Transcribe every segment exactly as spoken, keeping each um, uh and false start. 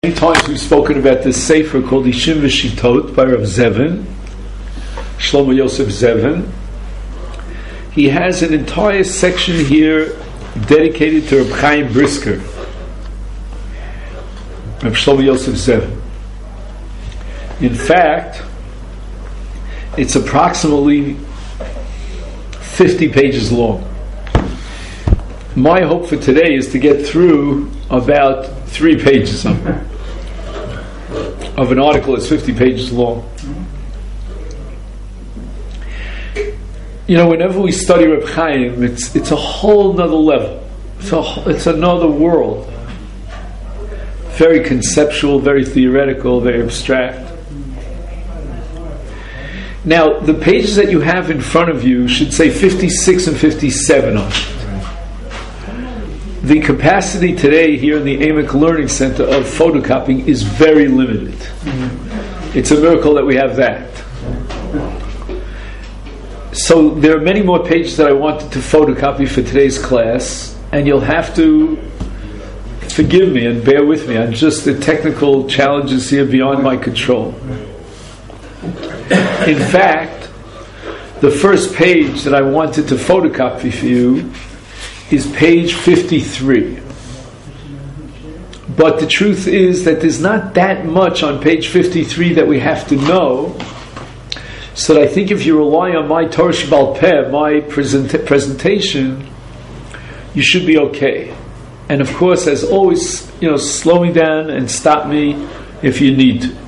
Many times we've spoken about this sefer called Ishim V'Shitot by Rav Zevin, Shlomo Yosef Zevin. He has an entire section here dedicated to Reb Chaim Brisker, Rav Shlomo Yosef Zevin. In fact, it's approximately fifty pages long. My hope for today is to get through about three pages of it. Of an article that's fifty pages long. You know, whenever we study Reb Chaim, it's it's a whole nother level. It's a, it's another world. Very conceptual, very theoretical, very abstract. Now, the pages that you have in front of you should say fifty-six and fifty-seven on it. The capacity today here in the A M I C Learning Center of photocopying is very limited. Mm-hmm. It's a miracle that we have that. So there are many more pages that I wanted to photocopy for today's class, and you'll have to forgive me and bear with me on just the technical challenges here beyond my control. In fact, the first page that I wanted to photocopy for you is page fifty-three. But the truth is that there's not that much on page fifty-three that we have to know. So that I think if you rely on my Torah Sheba'al Peh, my present- presentation, you should be okay. And of course, as always, you know, slow me down and stop me if you need to.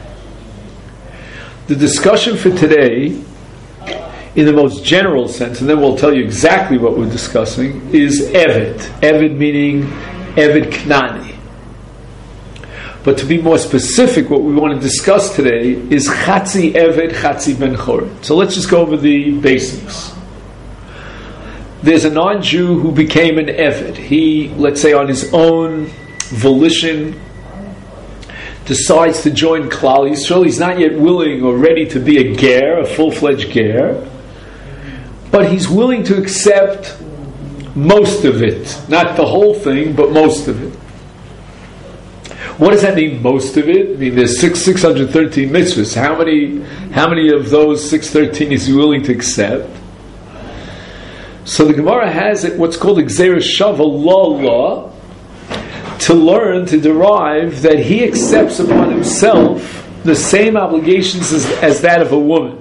The discussion for today, in the most general sense, and then we'll tell you exactly what we're discussing, is Eved. Eved meaning Eved Knani. But to be more specific, what we want to discuss today is Chatzi Eved, Chatzi Ben Chorin. So let's just go over the basics. There's a non-Jew who became an Eved. He, let's say on his own volition, decides to join Klal Yisrael. He's not yet willing or ready to be a ger, a full-fledged ger, but he's willing to accept most of it. Not the whole thing, but most of it. What does that mean, most of it? I mean, there's six, six hundred thirteen mitzvahs. How many, how many of those six hundred thirteen is he willing to accept? So the Gemara has it, what's called Gzeira Shava La La, to learn, to derive that he accepts upon himself the same obligations as, as that of a woman.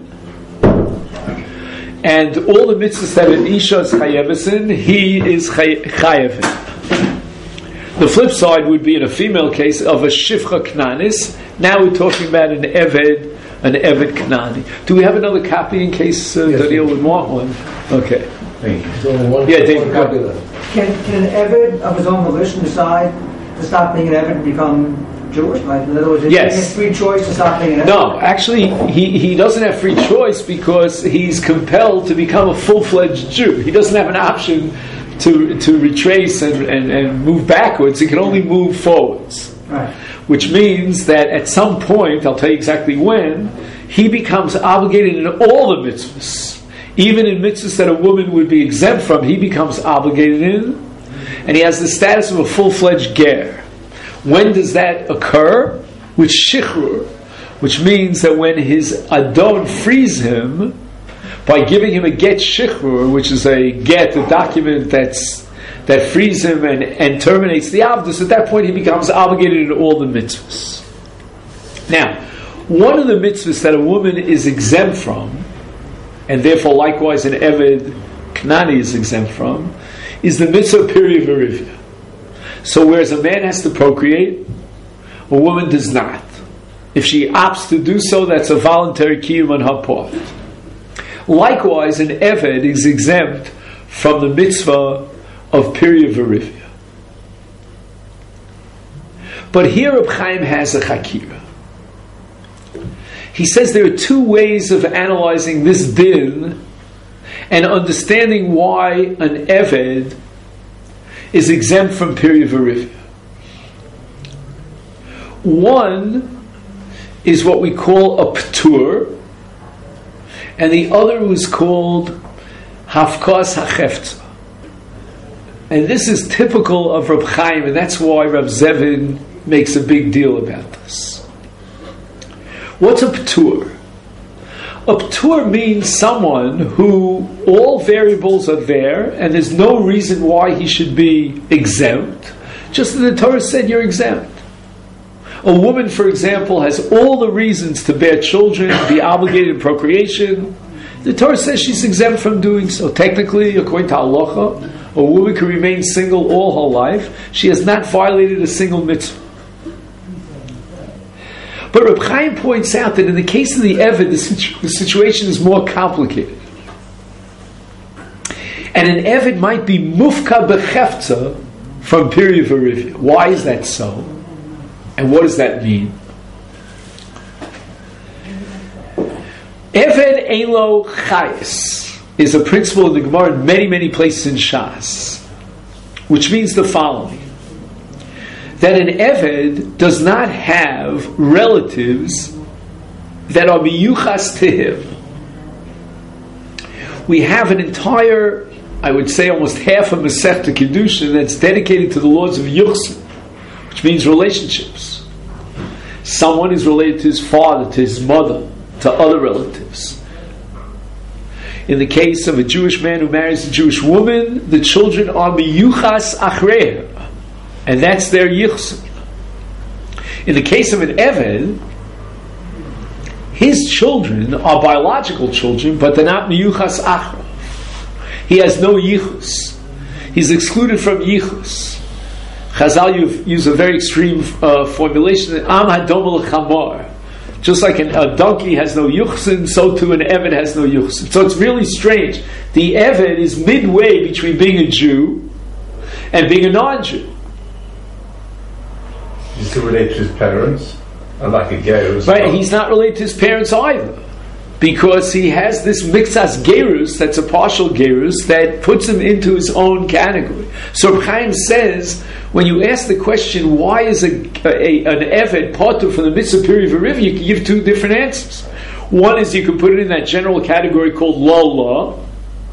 And all the mitzvahs that an Isha is chayeves in, he is chayev in. The flip side would be in a female case of a Shifcha Knanis. Now we're talking about an Eved, an Eved Knani. Do we have another copy in case uh, yes, Daniel would want one? Okay. Thank you. So one, yeah, David. One copy left. Can, can an Eved of his own volition decide to stop being an Eved and become Jewish? Like, in other words, yes. He has free choice to stop being an Eved? No, actually, he, he doesn't have free choice because he's compelled to become a full-fledged Jew. He doesn't have an option to to retrace and, and, and move backwards. He can only move forwards. Right. Which means that at some point, I'll tell you exactly when, he becomes obligated in all the mitzvahs. Even in mitzvahs that a woman would be exempt from, he becomes obligated in, and he has the status of a full-fledged ger. When does that occur? With shichrur, which means that when his adon frees him, by giving him a get shichrur, which is a get, a document that's that frees him and, and terminates the avdus, at that point he becomes obligated in all the mitzvahs. Now, one of the mitzvahs that a woman is exempt from, and therefore likewise an Eved Knani is exempt from, is the mitzvah Piri Verivya. So whereas a man has to procreate, a woman does not. If she opts to do so, that's a voluntary kiyum on her part. Likewise, an Eved is exempt from the mitzvah of Piri Verivya. But here Reb Chaim has a chakira. He says there are two ways of analyzing this din and understanding why an Eved is exempt from Piri Verivya. One is what we call a ptur, and the other is called Hafkas HaChefza. And this is typical of Reb Chaim, and that's why Reb Zevin makes a big deal about this. What's a p'tur? A p'tur means someone who all variables are there and there's no reason why he should be exempt. Just as the Torah said, you're exempt. A woman, for example, has all the reasons to bear children, be obligated in procreation. The Torah says she's exempt from doing so. Technically, according to halacha, a woman can remain single all her life. She has not violated a single mitzvah. But Reb Chaim points out that in the case of the Eved, the, situ- the situation is more complicated. And an Eved might be mufka bechefza from Piri Verivya. Why is that so? And what does that mean? Eved Elo Chayes is a principle in the Gemara in many, many places in Shas, which means the following: that an Eved does not have relatives that are miyuchas to him. We have an entire, I would say almost half a Masechta Kedushin that's dedicated to the laws of Yuchsin, which means relationships. Someone is related to his father, to his mother, to other relatives. In the case of a Jewish man who marries a Jewish woman, the children are miyuchas achreha, and that's their yichsin. In the case of an Eved, his children are biological children, but they're not miyuchas achra. He has no yichus. He's excluded from yichus. Chazal use a very extreme uh, formulation: Am hadom l'chamor. Just like an, a donkey has no yuchsin, so too an Eved has no yuchsin. So it's really strange. The Eved is midway between being a Jew and being a non-Jew. Is he related to his parents? Unlike a gerus. Right, he's not related to his parents either, because he has this mixas gerus that's a partial gerus that puts him into his own category. So Reb Chaim says, when you ask the question, why is a, a an Eved partur from the mitzvah Piri V'Riv, you can give two different answers. One is you can put it in that general category called Lola,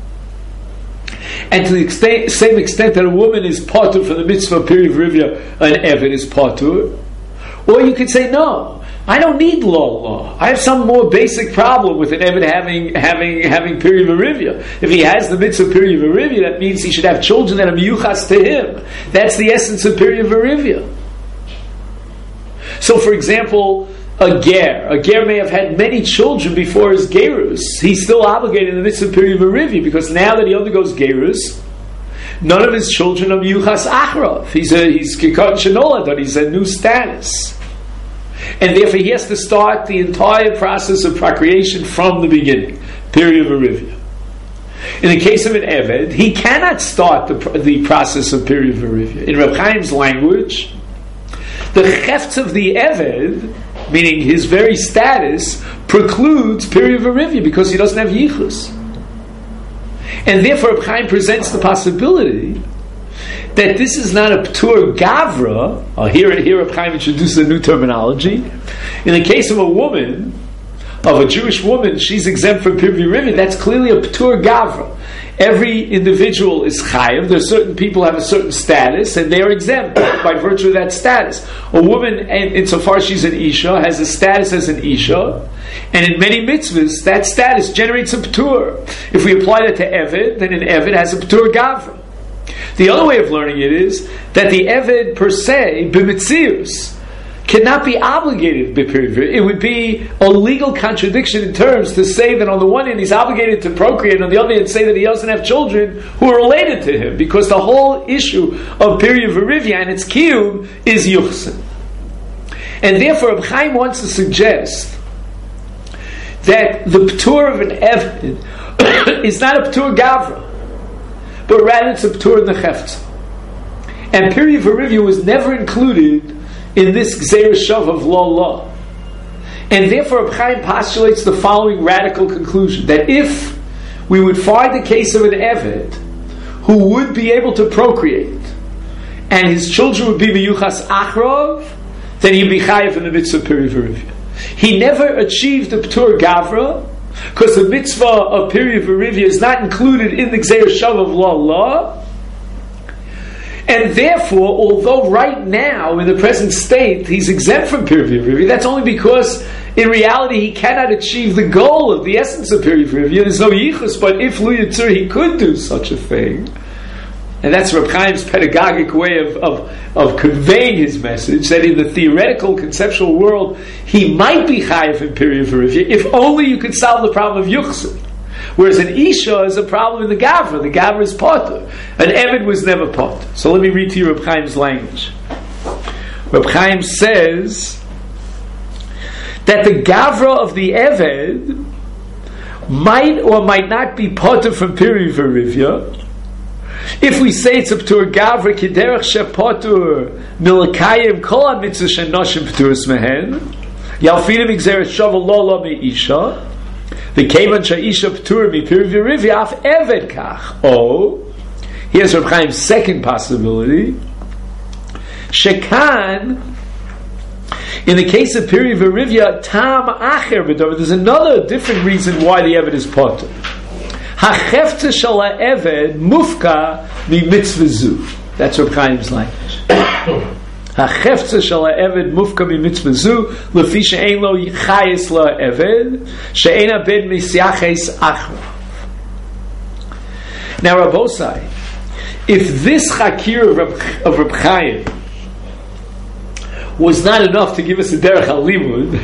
and to the extent, same extent that a woman is partur from the mitzvah Piri V'Riv, an Eved is partur. Or you could say, no, I don't need law law. I have some more basic problem with an Eved having having having Piri V'Rivya. If he has the mitzvah Piri V'Rivya, that means he should have children that are miyuchas to him. That's the essence of Piri V'Rivya. So, for example, a ger. A ger may have had many children before his gerus. He's still obligated in the mitzvah Piri V'Rivya, because now that he undergoes gerus, none of his children are miyuchas achrav. He's a he's kikot shenolad, he's a new status. And therefore he has to start the entire process of procreation from the beginning. Period of Arivia. In the case of an Eved, he cannot start the, the process of period of Arivia. In Reb Chaim's language, the chefts of the Eved, meaning his very status, precludes period of Arivia because he doesn't have yichus. And therefore Reb Chaim presents the possibility that this is not a p'tur gavra. Uh, here, here Reb Chaim introduces a new terminology. In the case of a woman, of a Jewish woman, she's exempt from Piri V'Rivya. That's clearly a p'tur gavra. Every individual is chayav. There are certain people who have a certain status, and they are exempt by virtue of that status. A woman, insofar as she's an isha, has a status as an isha, and in many mitzvahs, that status generates a p'tur. If we apply that to Eved, then an Eved has a p'tur gavra. The other way of learning it is that the Eved per se, b'mitzius, cannot be obligated b'pirivir. It would be a legal contradiction in terms to say that on the one hand he's obligated to procreate, and on the other hand say that he doesn't have children who are related to him, because the whole issue of Piri and its kiyum is yuchsin. And therefore Reb Chaim wants to suggest that the p'tur of an Eved is not a p'tur gavra, but rather it's a p'tur in the chefetza. And Piri V'Rivya was never included in this Gzeir Shav of law law. And therefore Reb Chaim postulates the following radical conclusion, that if we would find the case of an Eved who would be able to procreate, and his children would be miyuchas achrav, then he'd be chayiv in the mitzvah Piri V'Rivya. He never achieved the p'tur gavra, because the mitzvah of Piri V'Rivya is not included in the Gzeir Shav of law law, And therefore, although right now, in the present state, he's exempt from Piriv Rivya, that's only because, in reality, he cannot achieve the goal of the essence of Piriv Rivya. There's no yichus, but if Lu Yitzur, he could do such a thing. And that's Reb Chaim's pedagogic way of, of, of conveying his message, that in the theoretical, conceptual world, he might be chayav in Piriv Rivya, if only you could solve the problem of yuchsin. Whereas an Isha is a problem in the Gavra. The Gavra is potter. An Eved was never potter. So let me read to you Reb Chaim's language. Reb Chaim says that the Gavra of the Eved might or might not be potter from Piriv Rivya. If we say it's a P'tur Gavra Kiderech Shepotur Milakayim Kol HaMitzvah Shenoshim P'turas Mehen Yalfinim Igzeret Shavu Lo Lo Me'isha the Kevan Sha'isha P'tur Mipiriv Rivya Af Eved Kach. Oh, here's Reb Chaim's second possibility. Shekan, in the case of Piriv Rivya, Tam Acher B'Davar, there's another different reason why the Eved is potter. Hachefta Shal HaEved Mufka Mi-Mitzvah Zu. That's Reb Chaim's language. Hachefza shel ha'eved mufka mi-mitzvah zu lefi she'ein lo chayes la'eved she'ein abed misyaches achra. Now, Rabbosai, if this chakir of Reb, of Reb Chaim was not enough to give us a derech halimud,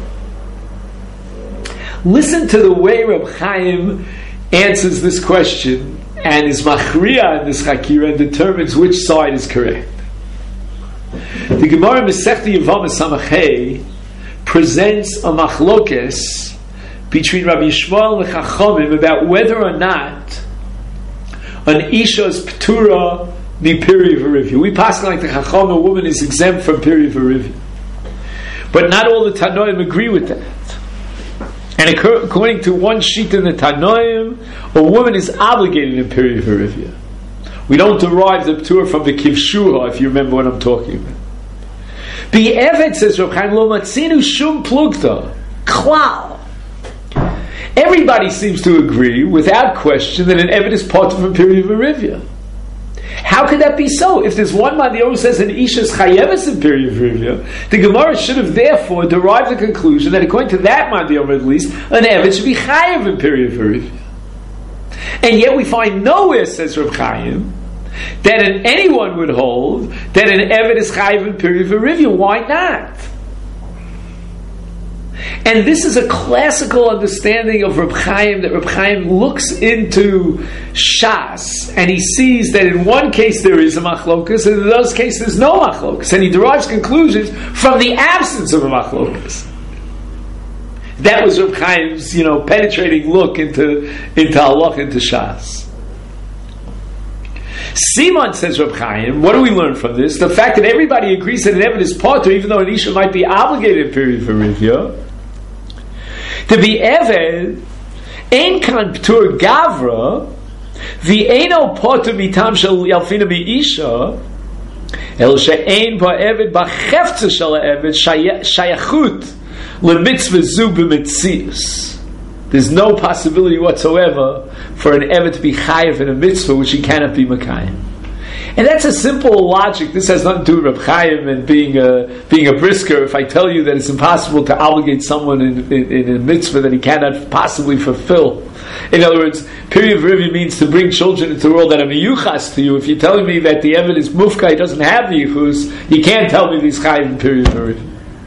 listen to the way Reb Chaim answers this question and is machriya in this chakir and determines which side is correct. The Gemara Masechta Yevamos Samachay presents a machlokes between Rabbi Yishmael and Chachamim about whether or not an Isha is P'tura mi-Piriv Rivya. We pass like the Chacham, a woman is exempt from Piriv Rivya. But not all the Tanoim agree with that. And according to one sheet in the Tanoim, a woman is obligated in Piriv Rivya. We don't derive the P'tur from the Kivshuha, if you remember what I'm talking about. The Eved, says Reb Chaim, Lo Matzinu Shum Plugta Klal. Everybody seems to agree, without question, that an Eved is part of a Piriv Rivya. How could that be so? If there's one man who says an Isha is Chayeves in Piriv Rivya, the Gemara should have therefore derived the conclusion that according to that man, at least, an Eved should be Chayev in Piriv Rivya. And yet we find nowhere, says Reb Chaim, that an, anyone would hold that an Eved is Chayiv in Piriv Rivya. Why not? And this is a classical understanding of Reb Chaim, that Reb Chaim looks into Shas and he sees that in one case there is a machlokas and in those cases there's no machlokas, and he derives conclusions from the absence of a machlokas. That was Reb Chaim's, you know, penetrating look into into halach, into Shas. Simon, says Reb Chaim, what do we learn from this? The fact that everybody agrees that an Eved is potter, even though an Isha might be obligated in Piriv Rivya. To be Eved, ein kan P'tur Gavra, v'eino potter mitam shel yalfina mi-Isha, el she'ein ba'Eved ba'chefza shel ha'Eved shayachut l'mitzvah zu b'metzius. There's no possibility whatsoever for an Eved to be chayiv in a mitzvah which he cannot be makayim. And that's a simple logic. This has nothing to do with Reb Chaim and being a, being a brisker. If I tell you that it's impossible to obligate someone in, in, in a mitzvah that he cannot possibly fulfill. In other words, Piriv Rivya means to bring children into the world that are miyuchas to you. If you're telling me that the Eved is mufka, he doesn't have the yichus, you can't tell me that he's chayiv in Piriv Rivya.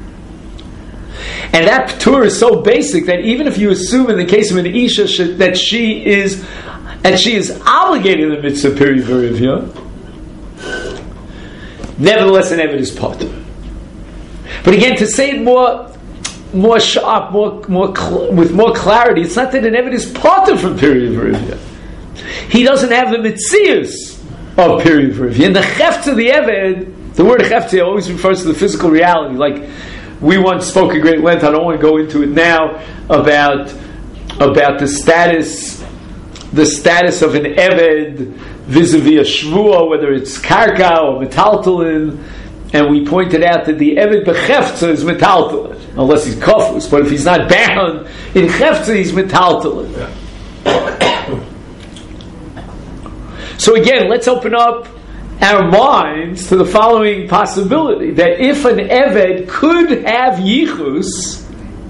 And that P'tur is so basic that even if you assume in the case of an Isha that she is and she is obligated in the mitzvah Piriv Rivya, nevertheless an Eved is potter. But again, to say it more more sharp, more more cl- with more clarity, it's not that an Eved is potter from Piriv Rivya. He doesn't have the mitzias of Piriv Rivya. And the chefts of the Eved, the word chefts always refers to the physical reality. Like we once spoke at great length, I don't want to go into it now, about about the status the status of an Eved vis-a-vis a shvua, whether it's karka or metaltalin, and we pointed out that the Eved b'chefza is metaltalin, unless he's kofus, but if he's not bound in chefza, he's metaltalin. So again, let's open up our minds to the following possibility, that if an Eved could have Yichus,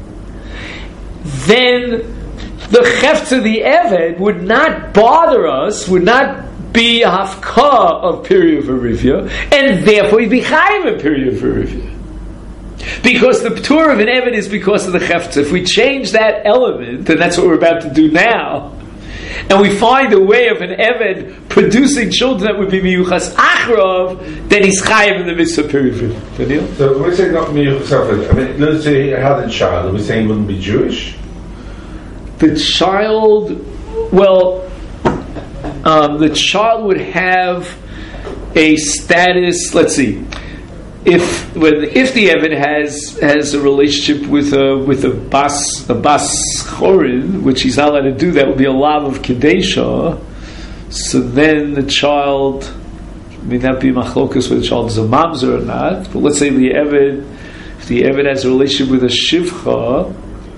then the Chefetz of the Eved would not bother us, would not be a hafkah of Period Verivia, and therefore he'd be Chayiv in Period Verivia. Because the P'tur of an Eved is because of the Chefetz. If we change that element, and that's what we're about to do now, and we find a way of an Eved producing children that would be Miyuchas Achrov, then he's Chayiv in the mitzvah Period. Daniel? So when we say not Miyuchas Achrov, I mean, let's say he had a child, are we saying he wouldn't be Jewish? The child, well, um, the child would have a status, let's see, if when if the Eved has has a relationship with a with a bas a bas chorin, which he's not allowed to do, that would be a lav of kedesha. So then the child, may not be machlokas whether the child is a mamzer or not. But let's say the Eved, if the Eved has a relationship with a shivcha,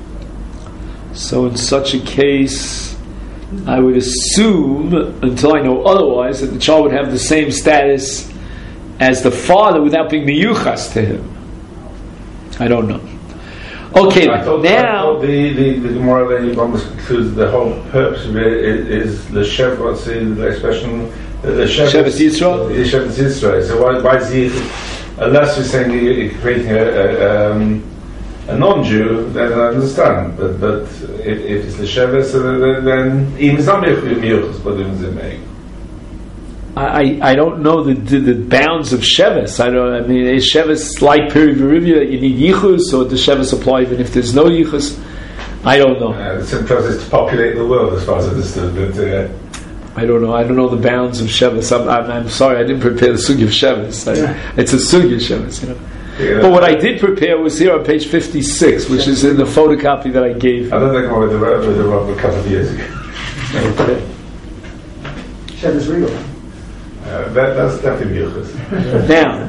so in such a case, I would assume, until I know otherwise, that the child would have the same status as the father without being miyuchas to him. I don't know. Okay, I thought, now... I thought the, the, the Gemara then almost concludes the whole purpose of it is, is the Shev, what's the, the expression? The Shevet Yisrael? The Shevet Yisrael. So why, why is he, unless you're saying you're creating a, a, um, a non-Jew, then I understand. But but if, if it's the Shevet, so then, then even it's not miyuchas, but even it may. I, I don't know the, the, the bounds of Sheves. I don't. I mean, is Sheves like Period Verivia that you need Yichus, or does Sheves apply even if there's no Yichus? I don't know. Uh, the simple process is to populate the world, as far as I understood. But uh, I don't know. I don't know the bounds of Sheves. I'm, I'm, I'm sorry, I didn't prepare the sugi of Sheves. I, it's a sugi of Sheves, you know. Yeah, but what I did prepare was here on page fifty-six, which is in the photocopy that I gave you. I don't think I'm with the with the Rob a couple of years ago. Okay. Sheves real. Uh, that, that's definitely Yuchas. Now,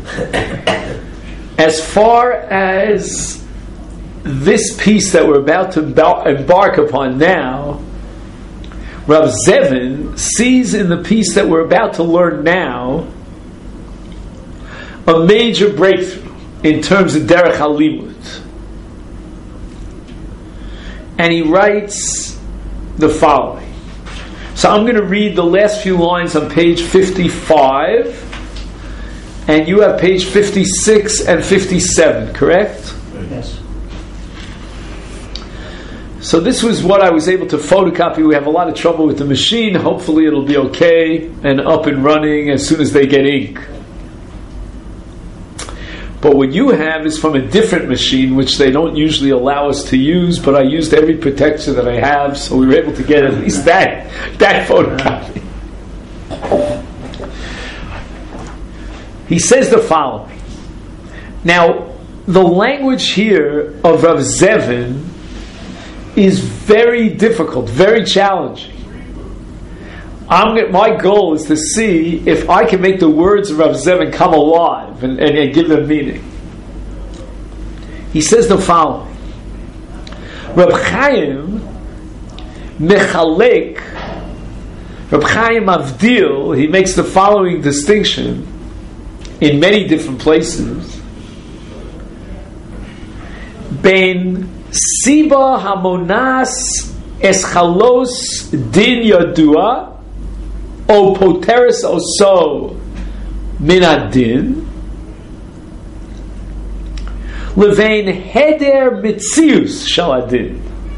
as far as this piece that we're about to embark upon now, Rav Zevin sees in the piece that we're about to learn now a major breakthrough in terms of Derech HaLimud. And he writes the following. So I'm going to read the last few lines on page fifty-five, and you have page fifty-six and fifty-seven, correct? Yes. So this was what I was able to photocopy. We have a lot of trouble with the machine. Hopefully it'll be okay and up and running as soon as they get ink. But what you have is from a different machine, which they don't usually allow us to use, but I used every protection that I have, so we were able to get at least that, that photocopy. He says the following. Now, the language here of Rav Zevin is very difficult, very challenging. I'm, my goal is to see if I can make the words of Rav Zevin come alive and, and, and give them meaning. He says the following. Reb Chaim mechalek, Reb Chaim Avdil, he makes the following distinction in many different places. Ben siba hamonas eschalos din yadua o poteris oso minadin levein heder mitzius shaladin.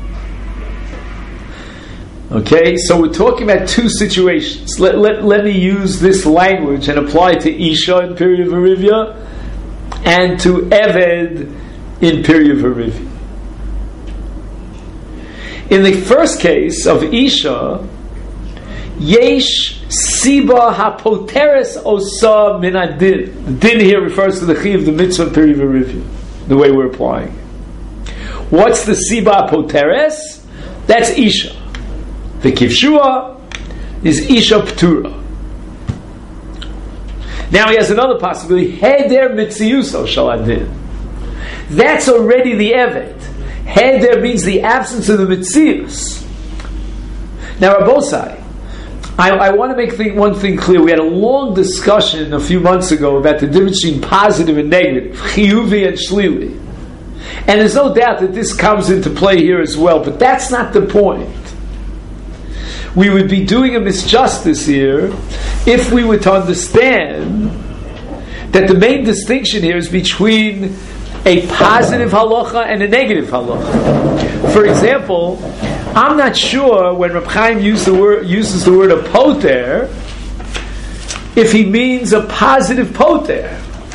Okay, so we're talking about two situations. Let, let, let me use this language and apply it to Isha in Period Verivia and to Eved in Period Verivia. In the first case of Isha, Yesh Siba HaPoteres Osa Min Adin. The din here refers to the chi of the mitzvah Period Verivia, the way we're applying it. What's the Siba HaPoteres? That's Isha. The Kivshua is Isha P'tura. Now he has another possibility. Heder Mitziuso Shal Adin. That's already the Eved. Heder means the absence of the Mitzius. Now Rabbosai, I, I want to make thing, one thing clear. We had a long discussion a few months ago about the difference between positive and negative, chiyuvi and shlili. And there's no doubt that this comes into play here as well, but that's not the point. We would be doing a misjustice here if we were to understand that the main distinction here is between a positive halacha and a negative halacha. For example, I'm not sure when Reb Chaim used the word, uses the word a poter, if he means a positive poter.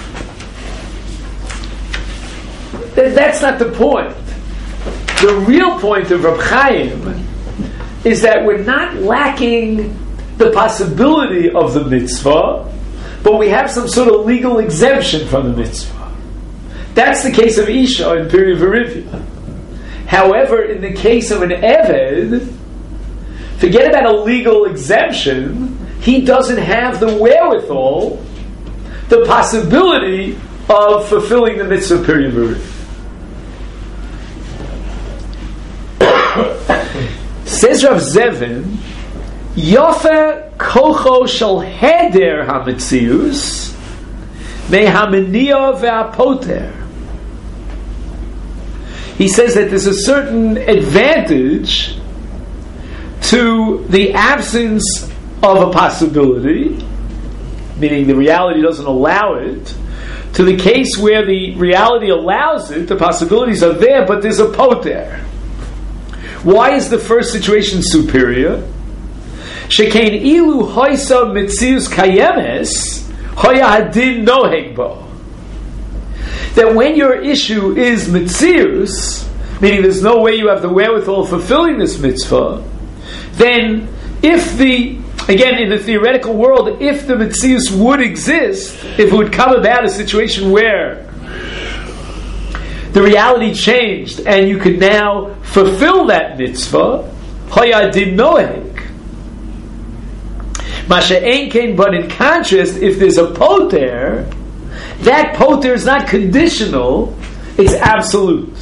Th- that's not the point. The real point of Reb Chaim is that we're not lacking the possibility of the mitzvah, but we have some sort of legal exemption from the mitzvah. That's the case of Isha in Piri Verivia. However, in the case of an Eved, forget about a legal exemption, he doesn't have the wherewithal, the possibility of fulfilling the mitzvah Piri Verivia. Says Rav Zevin, Yofa kocho shel heder hametzius mehamenia ve'apoter. He says that there's a certain advantage to the absence of a possibility, meaning the reality doesn't allow it, to the case where the reality allows it, the possibilities are there, but there's a poter. Why is the first situation superior? Shekein ilu hoisa mitzius kayemes hoya hadin noheg bo. That when your issue is mitzius, meaning there's no way you have the wherewithal of fulfilling this mitzvah, then if the, again in the theoretical world, if the mitzius would exist, if it would come about a situation where the reality changed and you could now fulfill that mitzvah, hoya din noheg. Masha einkein, but in contrast, if there's a poter, that poter is not conditional, it's absolute.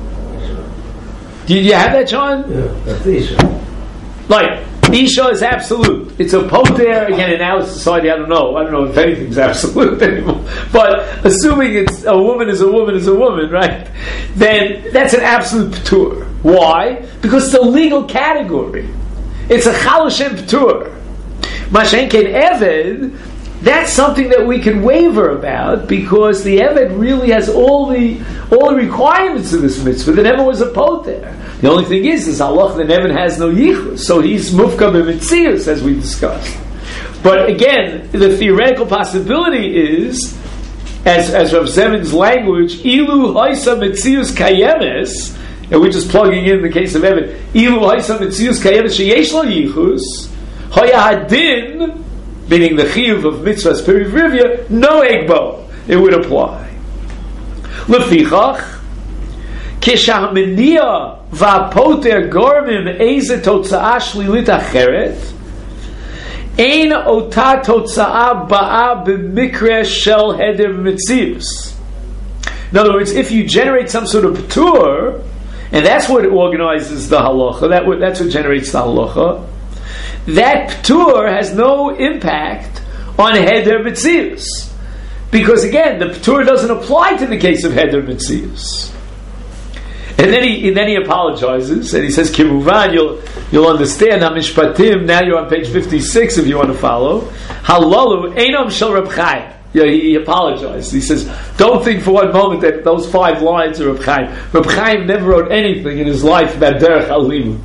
Do you have that, John? Yeah, that's Isha. Like, Isha is absolute. It's a poter, again, in our society, I don't know. I don't know if anything's absolute anymore. But assuming it's a woman is a woman is a woman, right? Then that's an absolute patur. Why? Because it's a legal category. It's a chaloshem patur. Mashenkein Eved, that's something that we can waver about because the Eved really has all the all the requirements of this mitzvah. The Eved was a poter. The only thing is, is Allah, the Eved has no yichus, so he's mufka b'mitzius, as we discussed. But again, the theoretical possibility is, as as Rav Zevin's language, ilu haisa mitzius kayemes, and we're just plugging in the case of Eved, ilu haisa mitzius kayemes sheyesh lo yichus, hoya hadin, meaning the chiyuv of mitzvahs perivrivia, no egbo, it would apply. Lefichach, kishamenia va'poter gormim eze totza'a shlilit acheret, ein ota totza'a ba'a b'mikre shel heder mitzius. In other words, if you generate some sort of patur, and that's what organizes the halacha, that what, that's what generates the halacha, that p'tur has no impact on heder mitzius, because again, the p'tur doesn't apply to the case of heder mitzius. And then he and then he apologizes and he says, "Kimuvan, you'll you'll understand." Hamishpatim. Now you're on page fifty-six if you want to follow. Halalu einam shel Reb Chaim. Yeah, he, he apologized. He says, "Don't think for one moment that those five lines are Reb Chaim. Reb Chaim never wrote anything in his life about derech alimu."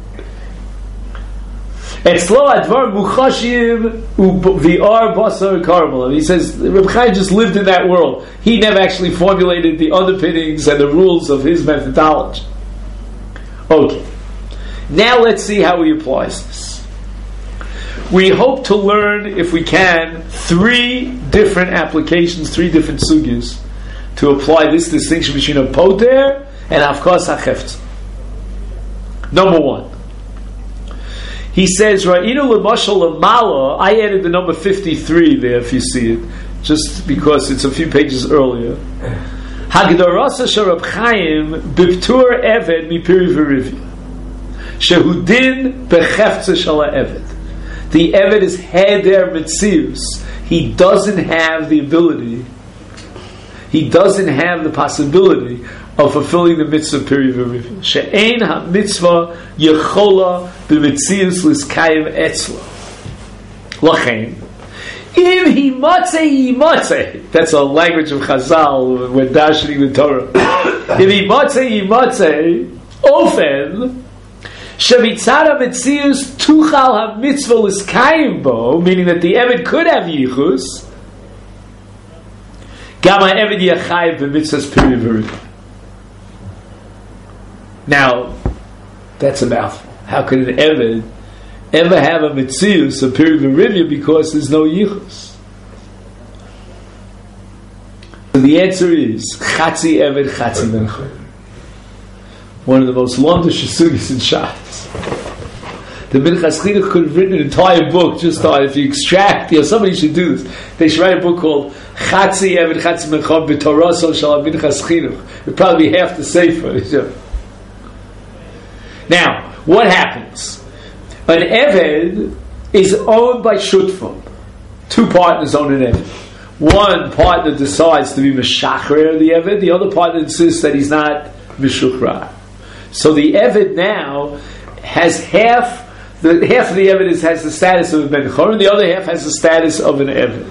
Etzlo advar muchashim u'vi'ar basar karmel. He says Reb Chaim just lived in that world. He never actually formulated the underpinnings and the rules of his methodology. Okay, now let's see how he applies this. We hope to learn, if we can, three different applications, three different sugyas to apply this distinction between a poter and afkas hachefetz. Number one. He says, Ra'inu l'mashal l'mala, I added the number fifty-three there if you see it, just because it's a few pages earlier. Hagdarasa shel Reb Chaim b'ptur eved mipiri v'rivya. Shehudin b'chefza shel ha'eved. the Eved is heder mitzius. He doesn't have the ability, he doesn't have the possibility of fulfilling the mitzvah period of Rivya. She'ein ha-mitzvah yechola b'mitzius l'skayim etzla. L'chein, if he matzeh, he matzeh. That's a language of Chazal when darshaning the Torah. If he matzeh, he matzeh, ofen, shevitzara mitzius tuchal ha-mitzvah l'skayim bo, meaning that the Eved could have yichus, gam ha-Eved yachayev b'mitzvah's period of Rivya. Now, that's a mouthful. How could an Eved ever have a mitzius, a period of Rivya, because there's no yichus? So the answer is Chatzi Eved, Chatzi Ben Chor. One of the most longish sugis in Shas. The Minchas Chinuch could have written an entire book just on, if you extract, you know, somebody should do this. They should write a book called Chatzi Eved, Chatzi Ben Chor B'Toraso Shal Minchas Chinuch. It'd probably be half the sefer. You know. Now, what happens? An Eved is owned by Shutfim. Two partners own an Eved. One partner decides to be Meshachrer the Eved, the other partner insists that he's not Meshuchrar. So the Eved now has half, the half of the Eved is, has the status of a Ben Chor, and the other half has the status of an Eved.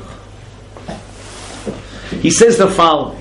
He says the following.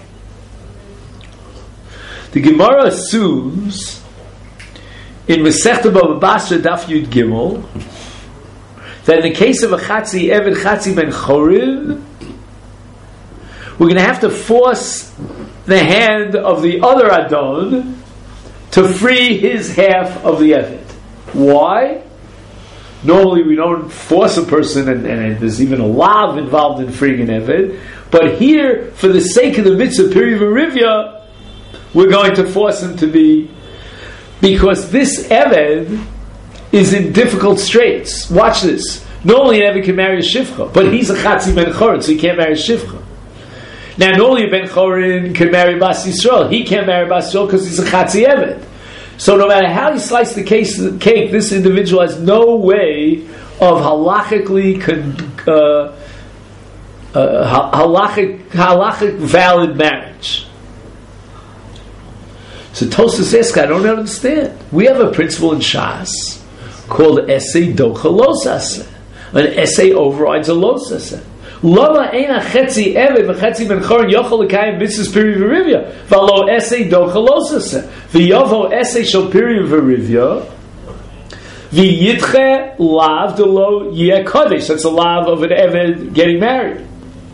The Gemara assumes in Masechta Bava Basra Daf Yud Gimel that in the case of a Chatzi Eved, Chatzi Ben Chorin, we're going to have to force the hand of the other Adon to free his half of the Eved. Why? Normally we don't force a person, and, and there's even a lav involved in freeing an Eved, but here, for the sake of the mitzvah period of Rivya, we're going to force him to be, because this Eved is in difficult straits. Watch this. Normally an Eved can marry a Shivcha, but he's a Chatzi Ben Chorin, so he can't marry a Shivcha. Now normally a Ben Chorin can marry Bas Yisrael. He can't marry Bas Yisrael because he's a Chatzi Eved. So no matter how you slice the case, the cake, this individual has no way of halachically con, uh, uh, halachic, halachic valid marriage. So Tosfos asks, I don't understand. We have a principle in Shas called Essay Docha Los Aseh. An essay overrides a Los Aseh. Lama eina chetzi eved v'chetzi ben chorin yochel l'kayim mitzvahs piri v'rivya v'alo essay docha los aseh v'yovo essay shel piri v'rivya v'yitche lav delo yeh kodesh. That's a lav of an eved getting married.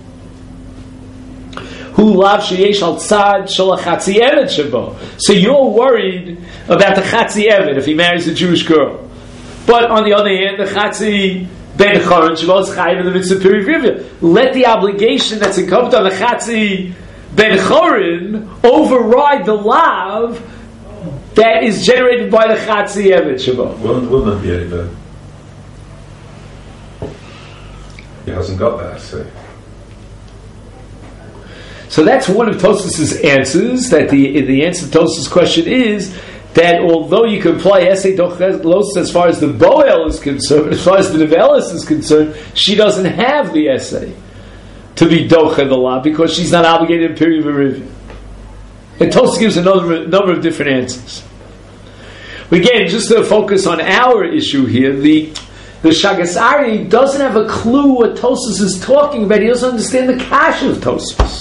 Hu lav sheyesh al tzad shel chatzi eved shebo. So you're worried about the chatzi eved if he marries a Jewish girl, but on the other hand, the chatzi Ben Chorin Shabbos Chayiv in the mitzvah piri v'rivya. Let the obligation that's incumbent on the Chatzi Ben Chorin override the lav that is generated by the Chatzi Eved Shabbos. Wouldn't, wouldn't that be any better? He hasn't got that, so. So that's one of Tosfos' answers. That the the answer to Tosfos' question is that although you can apply essay dochlos as far as the boel is concerned, as far as the nevelis is concerned, she doesn't have the essay to be doche the law because she's not obligated in period of review. And Tosfos gives a number, number of different answers. But again, just to focus on our issue here, the the Shagas Ari doesn't have a clue what Tosfos is talking about. He doesn't understand the kash of Tosfos.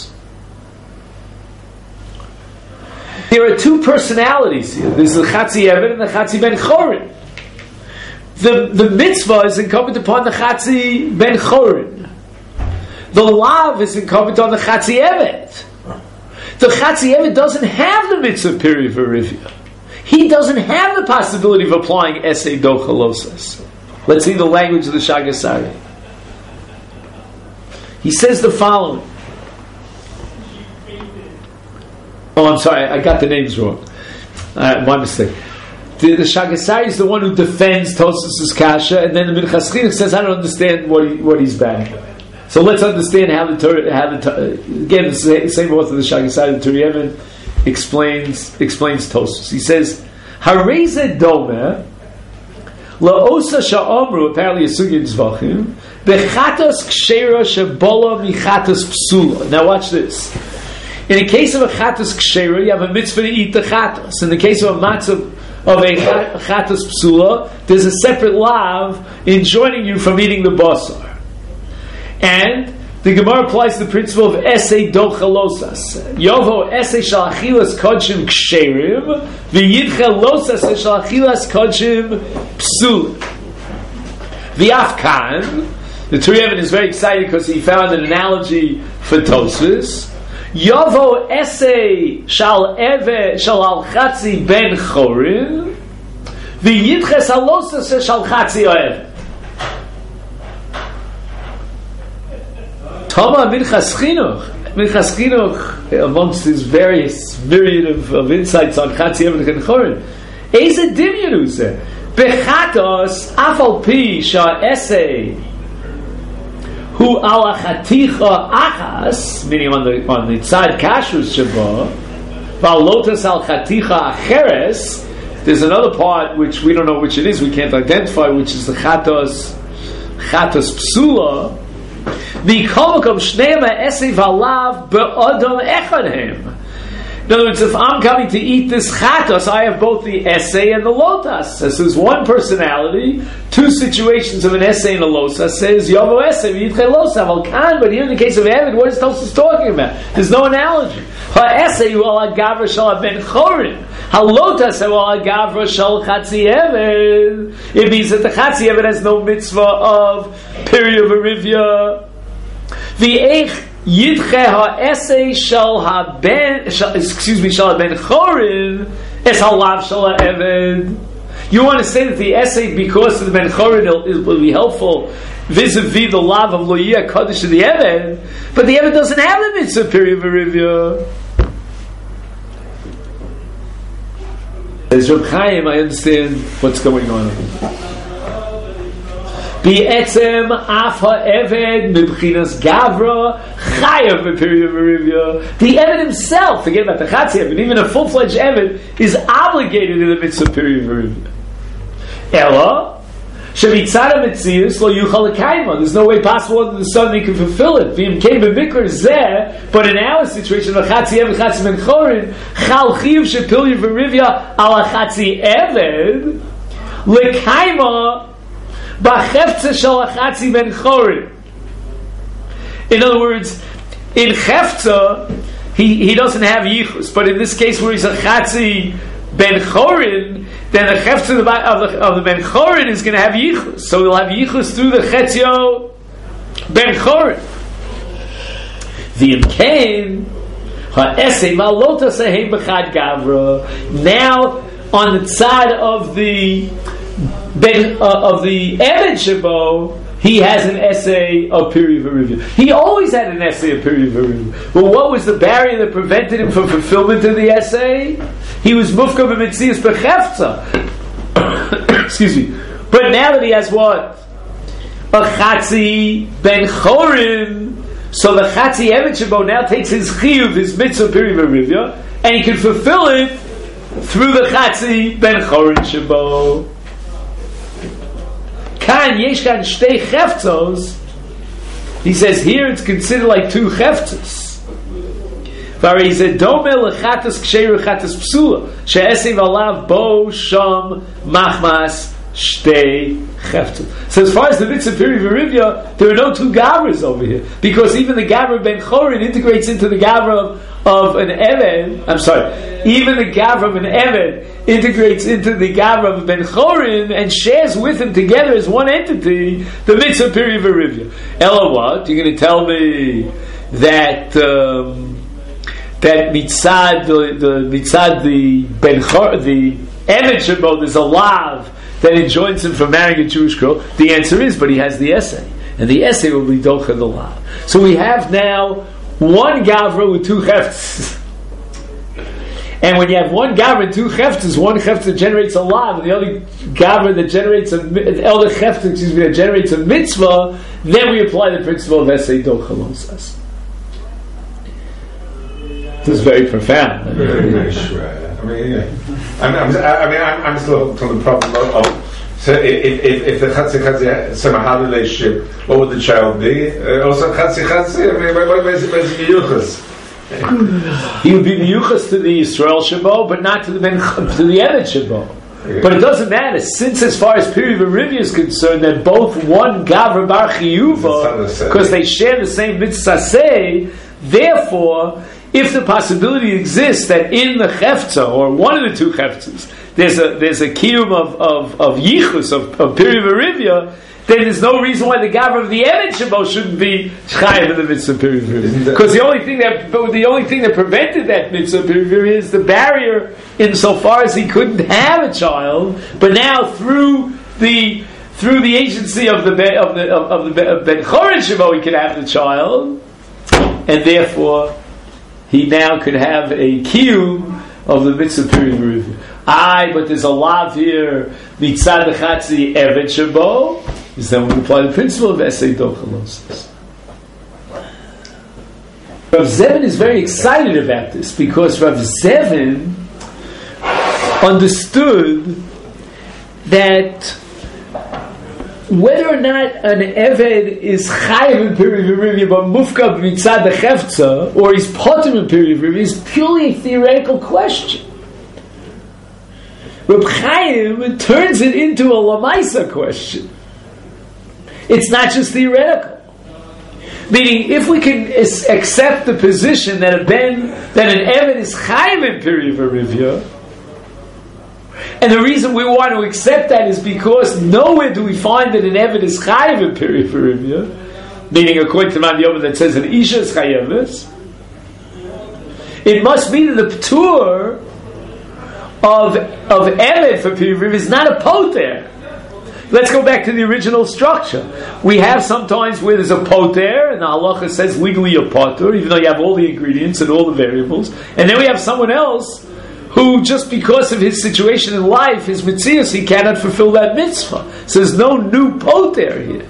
There are two personalities here. There's the Chatzi Eved and the Chatzi Ben Chorin. The, the mitzvah is incumbent upon the Chatzi Ben Chorin. The lav is incumbent on the Chatzi Eved. The Chatzi Eved doesn't have the mitzvah period for Rivya. He doesn't have the possibility of applying Essay Docha Losas. Let's see the language of the Shagas Ari. He says the following. Oh, I'm sorry, I got the names wrong. Uh, my mistake. The, the Shagas Ari is the one who defends Tosfos' kasha, and then the Minchas Chinuch says, I don't understand what he, what he's banning. So let's understand how the Torah, how the again the same author of the Shagas Ari, the Turei Even, explains explains Tosfos. He says, Hareze Domer La'osa sha'omru, apparently a sugya d'zvachim, bechatos kshera shebola michatos psula. Now watch this. In the case of a chatos kshera, you have a mitzvah to eat the chatos. In the case of a matzah of a chatos psula, there's a separate lav enjoining you from eating the basar. And the Gemara applies the principle of esei dochalosas. Yovo esei shalachilas kodshim ksherim, v'yidcha losas shalachilas kodshim psul. The Afkan, the Turiyevin is very excited because he found an analogy for Tosfos. Yovo esei shal eve shal al chatzi ben chorin, v'yidcha salosas shal chatzi oev. Tama Minchas Chinuch. Minchas Chinuch, amongst his various myriad of, of insights on Chatzi Eved and Chorin, Eze Dimyon Uze. Bechatos, Afal Pi, Sha Esei, Hu Ala Chaticha Achas, meaning on the, on the Tzad Kashrus Sheba, Val Lotus Al Chaticha Acheres, there's another part which we don't know which it is, we can't identify, which is the Chatos, Chatos Psula, the Komakom Shnema Esei Valav Be'odom Echadhem. In other words, if I'm coming to eat this chatos, I have both the essay and the lotas. This is one personality, two situations of an essay and a lotas. Says Yovo essay, v'yitche losa, Valkan. But here in the case of Evid, what is Tosfos talking about? There's no analogy. Ha essay wal agavra shal ben chorin. Ha lotas wal agavra shal chatzi Evid. It means that the chatzi Evid has no mitzvah of period of arivia. The eich Yidche ha-esei shal ha-ben, excuse me, shal ha-ben chorin, es ha-lav shal ha-eved. You want to say that the essay, because of the ben chorin, will be helpful vis-a-vis the lav of loyia kodesh of the eved, but the eved doesn't have the mitzvah period of arivia. As Reb Chaim, I understand what's going on. Bi'etzem af ha'eved mibchinas gavra chayav b'period v'rivya. The eved himself, forget about the chatzi eved, even a full-fledged eved is obligated in the mitzvah period v'rivya. Ella shemitzad ha'metzius lo yuchal l'kaima. There's no way possible under the sun he can fulfill it. V'im came b'mikra zeh, but in our situation of chatzi eved, chatzi ben chorin, chal chiv sheperiod v'rivya ala chatzi eved l'kaima. In other words, in Chefza, he, he doesn't have yichus, but in this case where he's a Chatzi Ben Chorin, then the Chefza of the, of the, of the Ben Chorin is going to have yichus. So he'll have yichus through the Chetzio Ben Chorin. The Imkain, Ha'esei Malota Sehem B'chad Gavra. Now, on the side of the Ben, uh, of the Eved Shabo, he has an essay of period of review. He always had an essay of period of review. But what was the barrier that prevented him from fulfillment of the essay? He was mufka b'mitzias b'chefza. Excuse me. But now that he has what? A Chatzi Ben Chorin, so the Chatzi Eved Shabo now takes his chiyuv, his mitzvah period of review, and he can fulfill it through the Chatzi Ben Chorin Shabo. Kan yeshkan shtei cheftzos. He says here it's considered like two cheftzos. He said dome lechatas ksheru chatas psula she'esev alav bo sham machmas shtei cheftzos. So as far as the mitzvah period v'rivya, there are no two gavras over here because even the gavra ben chorin integrates into the gavra of, of an eved. I'm sorry, even the gavra of an eved integrates into the gavra of ben chorin and shares with him together as one entity the mitzvah period v'rivya. Ella, what? You're going to tell me that um, that mitzad the, the mitzad the ben chorin the eved shebo there's a lav that enjoins him from marrying a Jewish girl? The answer is, but he has the essay, and the essay will be docha the lav. So we have now one gavra with two hefts. And when you have one gavra and two heftas, one hefta generates a lav, and the other gavra that generates a the other hefta, excuse me, that generates a mitzvah, then we apply the principle of essay docha losas. This is very profound. Very, very sure. I mean, yeah. I'm, I'm, I mean, I'm, I'm still from the problem of, of So if, if, if the Chatzi Chatzi somehow had a relationship, what would the child be? Uh, also Chatzi Chatzi, I mean, where's the Miyuchas? He would be miyuchas to the Yisrael Shabo, but not to the ben, to the Eved Shabo. Yeah. But it doesn't matter, since as far as Piri V'Rivya is concerned, they're both one Gavra Bar Chiyuva, because they share the same mitzvah say. Therefore, if the possibility exists that in the Chefza, or one of the two Chefzas, there's a there's a kiyum of of, of yichus, of, of Piri V'Rivya, then there's no reason why the Gavra of the Eved Shabo shouldn't be chayav in the mitzvah Piri V'Rivya. Because the only thing that the only thing that prevented that mitzvah Piri V'Rivya is the barrier insofar as he couldn't have a child, but now through the through the agency of the of the of, of the of Ben Chorin Shabo he could have the child, and therefore he now could have a kiyum of the mitzvah Piri V'Rivya. Aye, but there's a lav here mitzad chatzi Eved Shabo. Is that when we apply the principle of Esei Dochalosis. Rav Zevin is very excited about this because Rav Zevin understood that whether or not an Eved is chayiv in Piri V'Rivya but mufka b'mitzad hechefza, or he's potem in Piri V'Rivya, is purely a theoretical question. Reb Chaim turns it into a lamaisa question. It's not just theoretical. Meaning, if we can is, accept the position that a ben, that an Eved is chayiv in Piri V'Rivya, and the reason we want to accept that is because nowhere do we find that an Eved is chayiv in Piri V'Rivya, meaning according to Man Yoma that says an Isha is chayiv, it must be that the p'tur of of Eved for Piri V'Rivya is not a poter. Let's go back to the original structure. We have sometimes where there's a poter, and the halacha says legally a poter, even though you have all the ingredients and all the variables. And then we have someone else who, just because of his situation in life, his mitzias, he cannot fulfill that mitzvah. So there's no new poter here.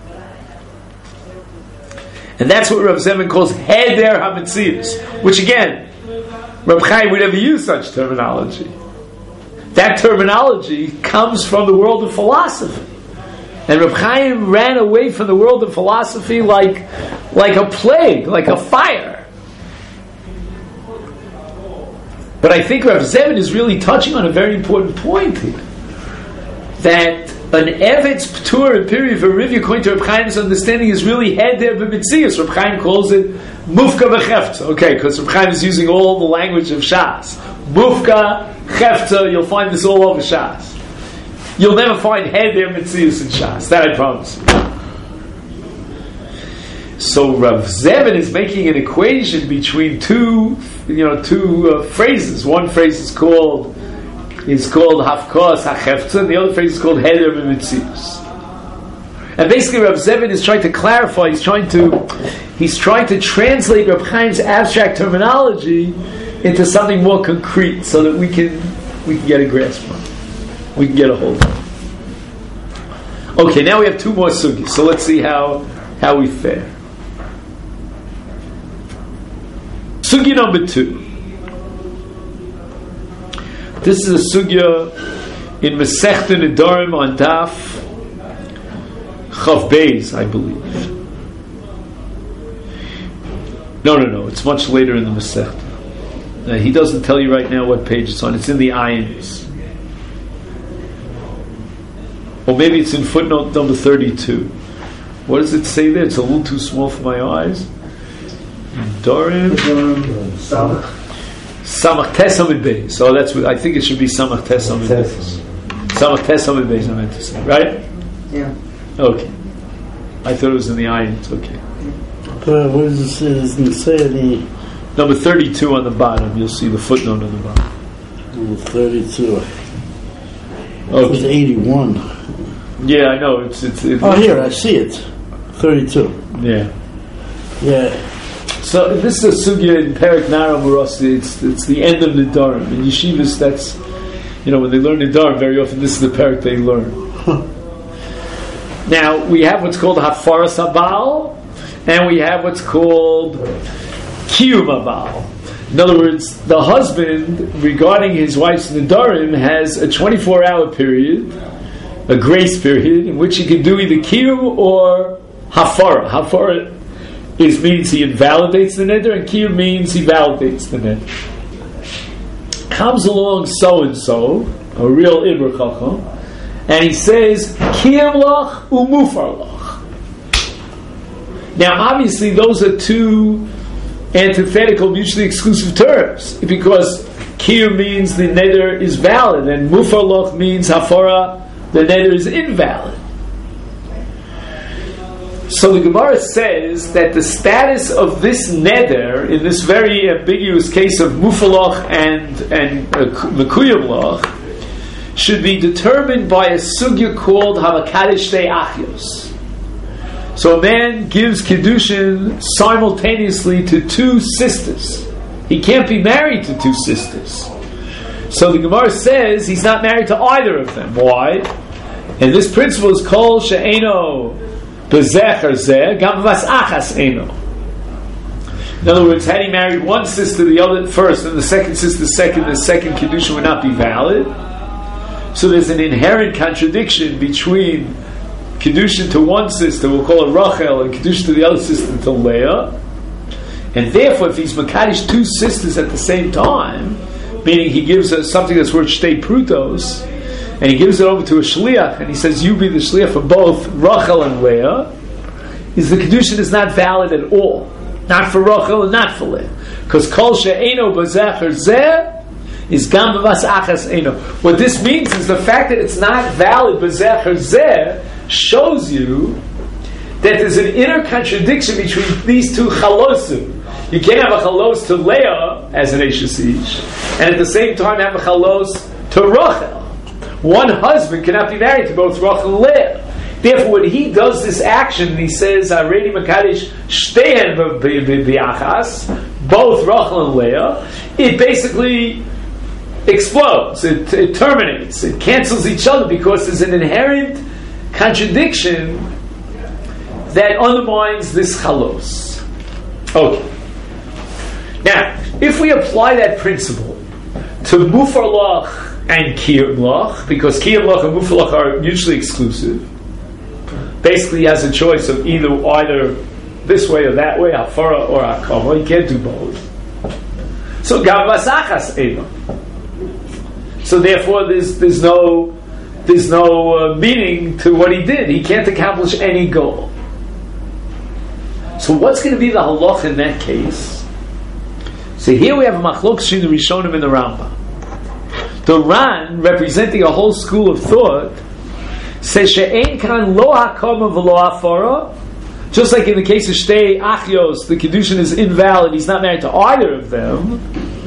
And that's what Rav Zevin calls heder ha-mitzias, which again, Rav Chaim would never use such terminology. That terminology comes from the world of philosophy. And Reb Chaim ran away from the world of philosophy like, like a plague, like a fire. But I think Rav Zevin is really touching on a very important point here. That an Evet's P'tur and Piri V'Rivya, according to Reb Chaim's understanding, is really heder b'mitzias. Reb Chaim calls it mufka v'chefta. Okay, because Reb Chaim is using all the language of Shas. Mufka, chefta, you'll find this all over Shas. You'll never find heder mitzias in Shas. That I promise you. So Rav Zevin is making an equation between two, you know, two uh, phrases. One phrase is called is called hafkos hachefta, and the other phrase is called heder mitzias. And basically, Rav Zevin is trying to clarify. He's trying to he's trying to translate Reb Chaim's abstract terminology into something more concrete, so that we can we can get a grasp on it. We can get a hold of it. Okay, now we have two more sugis. So let's see how how we fare. Sugi number two. This is a sugya in Masechta Nedarim on Daf Chav Beis, I believe. No, no, no. It's much later in the Masechta. Uh, he doesn't tell you right now what page it's on. It's in the Ayins. Or maybe it's in footnote number thirty-two. What does it say there? It's a little too small for my eyes. Dorim. Samach. Samach Tes Amid Beis. So that's what I think it should be. Samach Tes Amid Beis. Samach Tes Amid Beis. I meant to say, right? Yeah. Okay. I thought it was in the Ayins. Okay. Uh, what does it say? Does it say any? Number thirty-two on the bottom. You'll see the footnote on the bottom. Number thirty-two. Okay. It's eighty-one. Yeah, I know. It's it's. it's oh, here I see it. Thirty-two. Yeah. Yeah. So this is a sugya in Perek Nara Murasi. It's it's the end of Nedarim. In yeshivas, that's, you know, when they learn Nedarim, very often this is the Perek they learn. Now we have what's called Hafaras Habal, and we have what's called Kiyum Habal. In other words, the husband, regarding his wife's Nedarim, has a twenty-four hour period a grace period in which he can do either kiyum or hafara. Hafara is means he invalidates the neder, and kiyum means he validates the neder. Comes along so and so, a real Ibra Chacham, and he says kiyum lach umufar lach. Now, obviously, those are two antithetical, mutually exclusive terms, because kiyum means the neder is valid, and mufar lach means hafara, the neder is invalid. So the Gemara says that the status of this neder, in this very ambiguous case of mufar lach and and mekuyim lach, should be determined by a sugya called Hamakadesh Shtei Achios. So a man gives Kiddushin simultaneously to two sisters. He can't be married to two sisters. So the Gemara says he's not married to either of them. Why? And this principle is called She'eno Bezecher Zeh Gam Vas Achas Eno. In other words, had he married one sister, the other first, and the second sister second, the second Kiddushin would not be valid. So there's an inherent contradiction between Kiddushin to one sister, we'll call it Rachel, and Kiddushin to the other sister, to Leah. And therefore, if he's Makadish two sisters at the same time, meaning he gives her something that's worth Shtei Prutos, and he gives it over to a Shliach, and he says, you be the Shliach for both Rachel and Leah, is the Kiddushin is not valid at all. Not for Rachel and not for Leah. Because Kol She'eno B'Zecher Zeh is Gam B'Vas Achas Eno. What this means is the fact that it's not valid B'Zecher Zeh shows you that there's an inner contradiction between these two chalosim. You can't have a chalos to Leah as an Eishes Ish, and at the same time have a chalos to Rachel. One husband cannot be married to both Rachel and Leah. Therefore, when he does this action, he says, "Arei Makadesh Shteihen B'Achas," both Rachel and Leah. It basically explodes. It, it terminates. It cancels each other because there's an inherent contradiction that undermines this chalos. Okay. Now, if we apply that principle to mufar lach and kiyum lach, because kiyum lach and mufar lach are mutually exclusive, basically he has a choice of either either this way or that way, hafara or hakama. He can't do both. So gam vasachas eva. So therefore, there's there's no there's no uh, meaning to what he did. He can't accomplish any goal. So what's going to be the halach in that case? So here we have a machlok between the Rishonim and the Rambam. The Ran, representing a whole school of thought, says she'ein kan lo hakama v'lo hafara. Just like in the case of Shtei Achios, the Kiddushin is invalid. He's not married to either of them.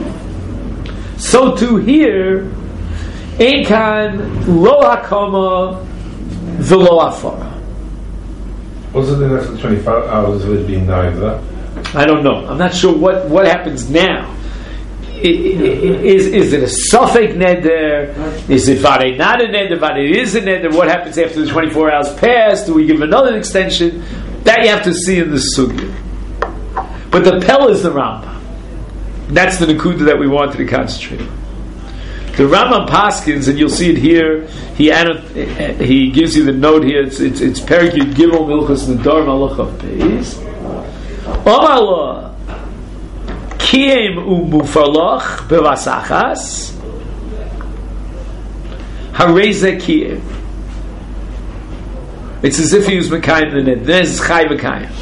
So too here, ein kan lo hakama v'lo hafara. What's the difference after twenty-four hours of it being neither? I don't know. I'm not sure what, what happens now. I, I, is is it a suffix neder? Is it vare not a neder? Vare is a neder? What happens after the twenty-four hours pass? Do we give another extension? That you have to see in the sugya. But the Pel is the Rambam. That's the Nakuda that we wanted to concentrate on. The Rambam Paskins, and you'll see it here. He annot- he gives you the note here. It's it's, it's Perek Yud Gimel Milchus Nadar Malachav Beis. Omar Kiem umufalach bevasachas hareze kiem. It's as if he was mekayim the ned. There's chay mekayim.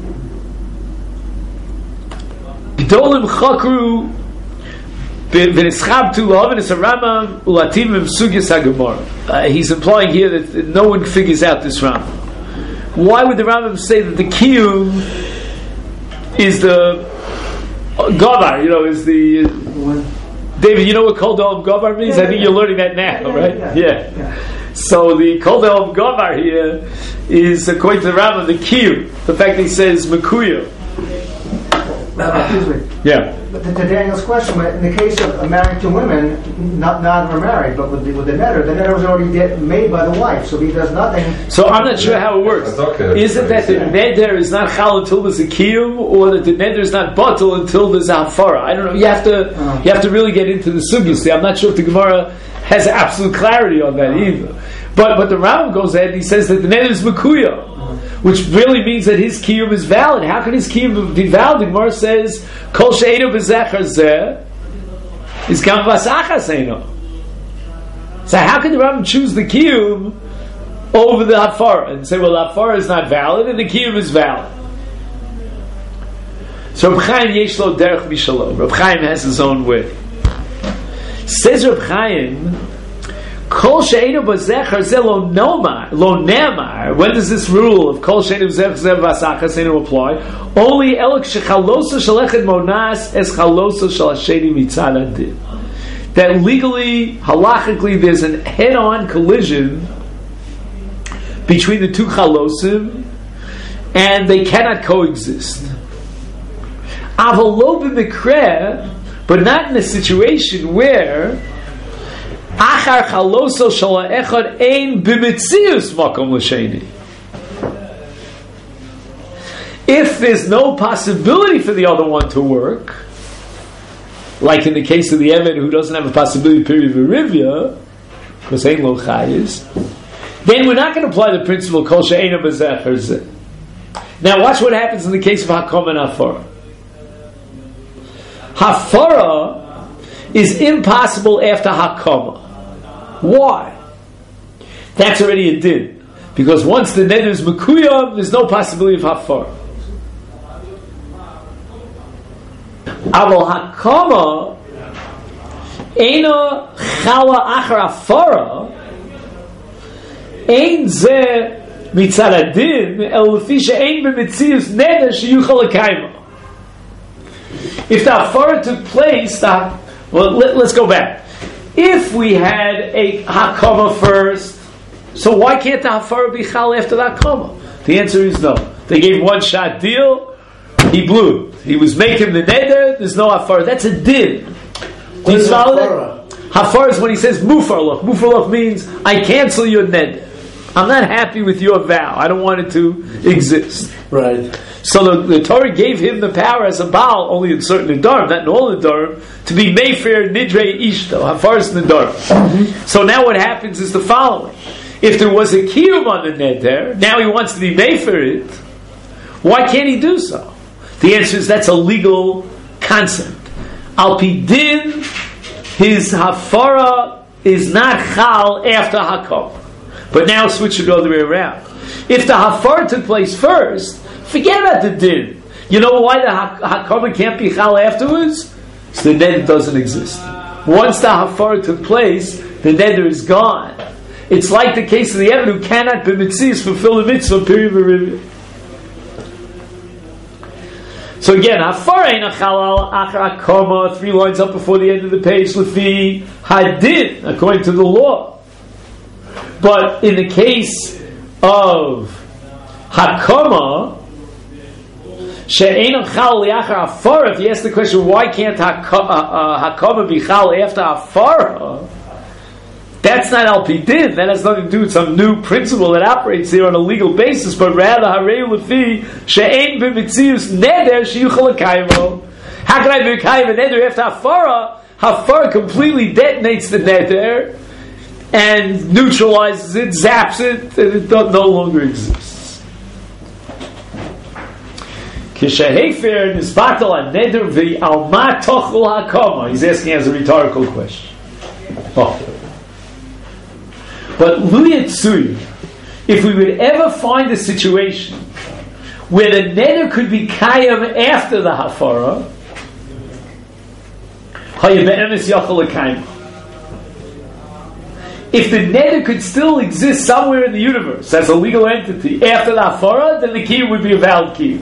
Gdolim chakru v'nischabtu la'avenis haRambam ulatim v'sugyas haGemara. He's implying here that no one figures out this Rambam. Why would the Rambam say that the kiyum is the uh, Gavar, you know, is the uh, David, you know what Kol Da'om Gavar means? Yeah, I think yeah. you're learning that now, Yeah, right? yeah, Yeah. yeah. So the Kol Da'om Gavar here is, according to the Rambam, the Kiyum. The fact that he says Mekuya. Uh, excuse me. Yeah. But to, to Daniel's question, in the case of married two women, not not were married, but with the, with the netter, the netter was already get, made by the wife, so he does nothing. So I'm not sure how it works. That's okay. Is it that the neder is not chal until there's a kiyum, or that the neder is not batal until there's a hafara? I don't know. You have to you have to really get into the sugyas. I'm not sure if the Gemara has absolute clarity on that either. But but the Rambam goes ahead and he says that the neder is mekuya, which really means that his kiyum is valid. How can his kiyum be valid? The Gemara says kol she'einu b'zecher zeh is gam v'asachas eino. So how can the Rambam choose the kiyum over the hafara and say, well, the hafara is not valid and the kiyum is valid? So Reb Chaim yesh lo derech mishalo. Reb Chaim has his own way. Says Reb Chaim, Kol she'enu b'zecher zeh lo nomar, lo nemar. When does this rule of Kol she'enu b'zecher zeh v'asachas einu apply? Only elok shechalosa shalechad monas es chalosa shal hasheni mitzad adin. That legally, halachically, there's a head-on collision between the two chalosim, and they cannot coexist. Avalo b'mikre, but not in a situation where achar chaloso shel ha'echad ein b'metzius makom l'sheni. If there's no possibility for the other one to work, like in the case of the Eved who doesn't have a possibility period of Rivya, because ain't lo chayis, then we're not going to apply the principle kol she'einu b'zecher zeh. Now watch what happens in the case of Hakoma and Hafara. Hafara is impossible after Hakoma. Why? That's already a din. Because once the neder is mekuyam, there's no possibility of Hafara. Aval Hakoma Eina Chala Achar Hafara Ein Zeh Mitzad Adin El Lefi She'ein B'Metzius Neder Sheyuchal L'Kaima. If the Hafara took place, the, well, let, let's go back. If we had a Hakoma first, so why can't the Hafara be Chal after the Hakoma? The answer is no. They gave one shot deal, he blew. He was making the neder, there's no Hafara. That's a din. Do you follow that? Hafara is when he says mufarloch. Mufarloch means I cancel your neder. I'm not happy with your vow. I don't want it to exist. Right. So the, the Torah gave him the power as a Baal, only in certain Nedarim, not in all Nedarim, to be Mayfair Nidrei Ishto, Hafaras Nedarim. Mm-hmm. So now what happens is the following. If there was a Kiyum on the Neder, now he wants to be Mayfair it, why can't he do so? The answer is that's a legal concept. Al Pi Din, his Hafara is not Chal after Hakom. But now switch it the other way around. If the Hafara took place first, forget about the din. You know why the Hakoma can't be Chal afterwards? So the neder doesn't exist. Once the Hafara took place, the neder is gone. It's like the case of the Eved who cannot be mitzvahs fulfill the mitzvah period of Rivya. So again, Hafara ain't a Chalal Achar Hakoma, three lines up before the end of the page, Lefi Hadin, according to the law. But in the case of Hakoma, she'eino chal liachar hafara, if you ask the question, why can't Hakoma be chal after hafara? That's not al pi din. That has nothing to do with some new principle that operates here on a legal basis, but rather harei lefi she'ein b'mitzius neder sheyuchal l'kaymo. How can I be kayim a neder after hafara? Hafara completely detonates the neder and neutralizes it, zaps it, and it no longer exists. He's asking as a rhetorical question. Oh. But Luyetsui, if we would ever find a situation where the neder could be kayam after the hafara, if the neder could still exist somewhere in the universe as a legal entity after the hafara, then the kiyum would be a valid kiyum.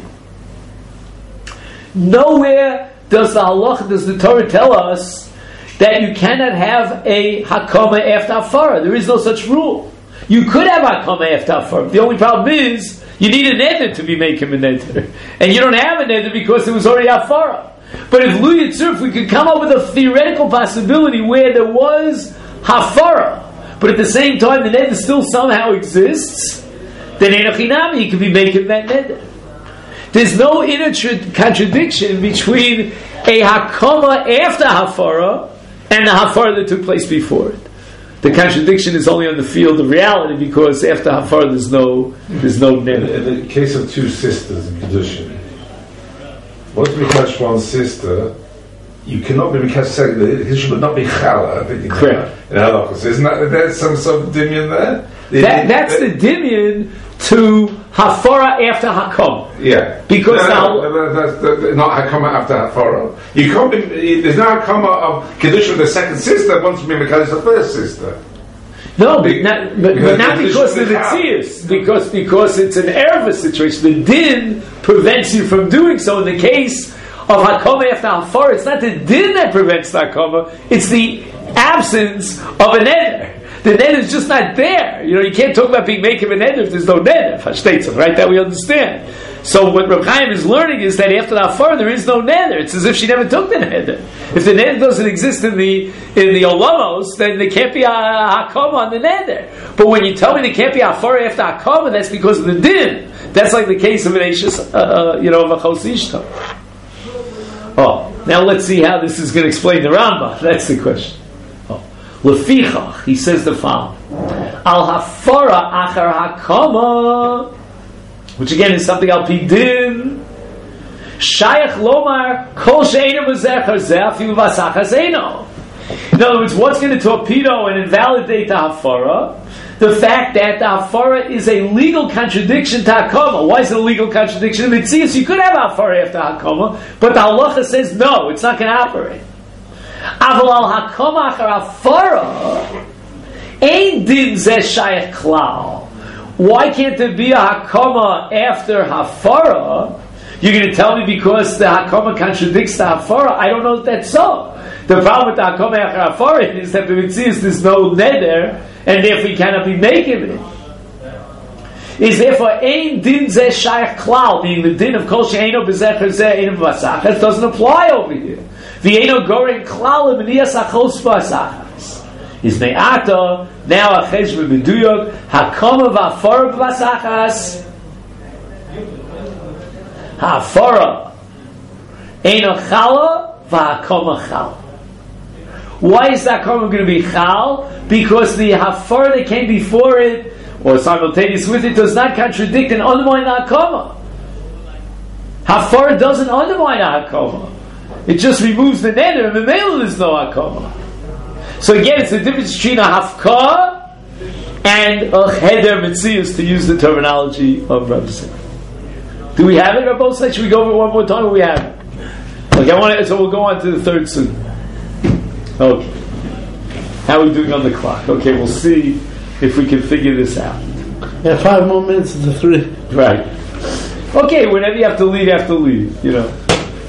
Nowhere does the halach, does the Torah tell us that you cannot have a hakoma after hafara. There is no such rule. You could have hakoma after hafara. The only problem is you need a neder to be making a neder, and you don't have a neder because there was already hafara. But if Lu Yitzur, if we could come up with a theoretical possibility where there was hafara, but at the same time the neder still somehow exists, then enochinami, you could be making that neder. There's no inner tra- contradiction between a hakoma after hafara and the hafara that took place before it. The contradiction is only on the field of reality because after Hafara there's no there's no In, neder. in the case of two sisters in Kedushin, once we touch one sister, you cannot be Mikash second. The Kedushin would not be Chala. Correct. In halachos, isn't that there's some sort of dimion there? The- That, that's the- the dimion to Hafara after Hakom. Yeah, Because no, now- no, no, that's, that's not Hakama after Hafara. You can't be. There's no Hakama of Kedushin of the second sister once you be Mikash the first sister. No, but Be- not, but, but because not the because of the Kedushin is tzius, because because it's an erva situation. The din prevents you from doing so. In the case of Hakoma after Hafara, it's not the din that prevents the Hakoma; it's the absence of a neder. The neder is just not there. You know, you can't talk about being making a neder if there's no neder. Hashtetzer, right? That we understand. So what Reb Chaim is learning is that after the Hafara there is no neder. It's as if she never took the neder. If the neder doesn't exist in the in the olamos, then there can't be a hakama on the neder. But when you tell me there can't be a Hafara after hakama, that's because of the din. That's like the case of an Eishus, uh, you know, of a Chos Ishta. Oh, now let's see how this is going to explain the Rambam. That's the question. Oh, Lefichach, he says the following: Al Hafara achar hakama. Which again is something al pi din. Shayach lomar kol she'eino b'zecher zeh afilu v'asachar zeino. In other words, what's going to torpedo and invalidate the hafara? The fact that the hafara is a legal contradiction to hakama. Why is it a legal contradiction? In Mitzias, you could have hafara after hakama, but the halacha says no, it's not going to operate. Aval al hakama achar hafara ein din zeh shayach klal. Why can't there be a hakama after hafara? You're going to tell me because the hakama contradicts the hafara? I don't know if that's so. The problem with the hakama after hafara is that the mitzias there's no neder, and therefore you cannot be making it. Is therefore ein din zeh shayach klal, being the din of kol she'eino b'zecher zeh eino b'asach. That doesn't apply over here. V'eino goren klal l'menias achos b'asach. Is me'ata now a cheshbon meduyok hakama v'afara b'vasachas hafara eino chala v'hakama chal. Why is that hakama going to be chal? Because the hafara that came before it or simultaneous with it does not contradict and undermine the hakama. Hafara doesn't undermine the hakama; it just removes the neder, and the male is no hakama. So again, it's the difference between a hafka and a cheder mitzias, to use the terminology of Rabbi Zimmer. Do we have it, or both sides? Should we go over it one more time, or we have it? Okay, I want to, so we'll go on to the third soon. Okay. How are we doing on the clock? Okay, we'll see if we can figure this out. Yeah, five more minutes to three. Right. Okay, whenever you have to leave, you have to leave, you know.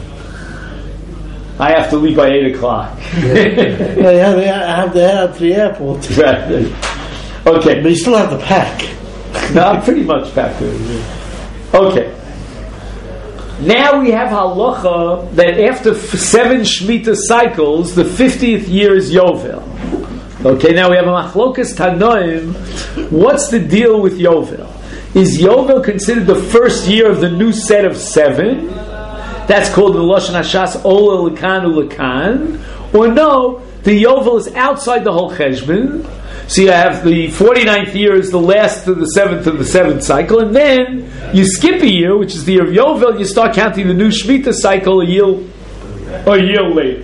I have to leave by eight o'clock. Yeah, yeah, I have to head out to the airport. Right. Okay. But you still have to pack. No, I'm pretty much back there. Okay. Now we have halacha that after f- seven Shemitah cycles, the fiftieth year is Yovel. Okay, now we have a machlokas Tanoim. What's the deal with Yovel? Is Yovel considered the first year of the new set of seven? That's called the Lashon Hashas Ola Lekan Ulekan. Or no, the Yovel is outside the whole Cheshbon. So you have the forty-ninth year is the last to the seventh of the seventh cycle, and then you skip a year, which is the year of Yovel, and you start counting the new Shemitah cycle a year, a year later.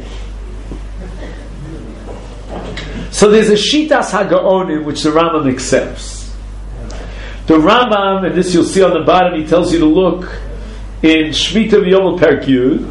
So there's a Shitas HaGaonim, which the Rambam accepts. The Rambam, and this you'll see on the bottom, he tells you to look in Shemitah V'Yovel Perek Yud,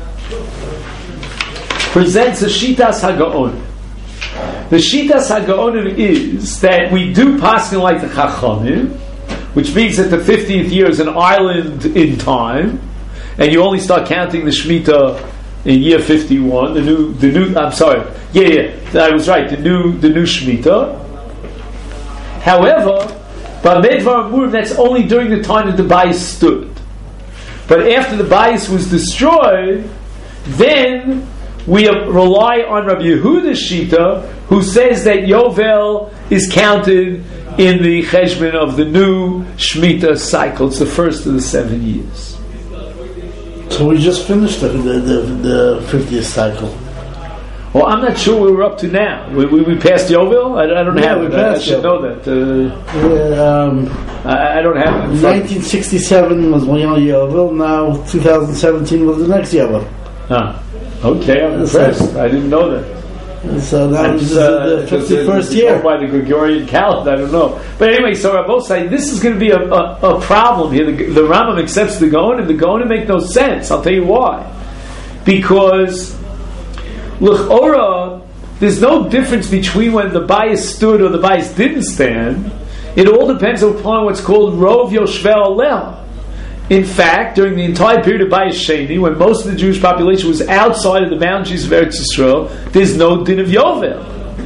presents a Shitas HaGaonim. The Shitas HaGaonim is that we do paskin like the Chachamim, which means that the fiftieth year is an island in time, and you only start counting the Shemitah in year fifty-one. The new, the new. I'm sorry. Yeah, yeah, I was right. The new, the new Shemitah. However, Bamedvar Murim, that's only during the time that the bayis stood. But after the bayis was destroyed, then we rely on Rabbi Yehuda's Shita, who says that Yovel is counted in the cheshbon of the new Shemitah cycle. It's the first of the seven years. So we just finished the the, the, the fiftieth cycle. Well, I'm not sure where we're up to now. We, we, we passed Yovel? I, I don't Yeah, have we it. I, I passed should Yovel. know that. Uh, Yeah, um, I, I don't have it. in front. nineteen sixty-seven was one Yovel. Now two thousand seventeen was the next Yovel. Ah, okay, I'm impressed. I didn't know that. And so that was It's, uh, the it's, fifty-first it's year. owned by the Gregorian calendar. I don't know. But anyway, so Rabbi say this is going to be a, a, a problem here. The, the Rambam accepts the Gaon, and the Gaon make no sense. I'll tell you why. Because l'chora, there's no difference between when the bias stood or the bias didn't stand. It all depends upon what's called Rov Yoshveh Aleh. In fact, during the entire period of Bayis Sheni, when most of the Jewish population was outside of the boundaries of Eretz Yisrael, there's no din of Yovel.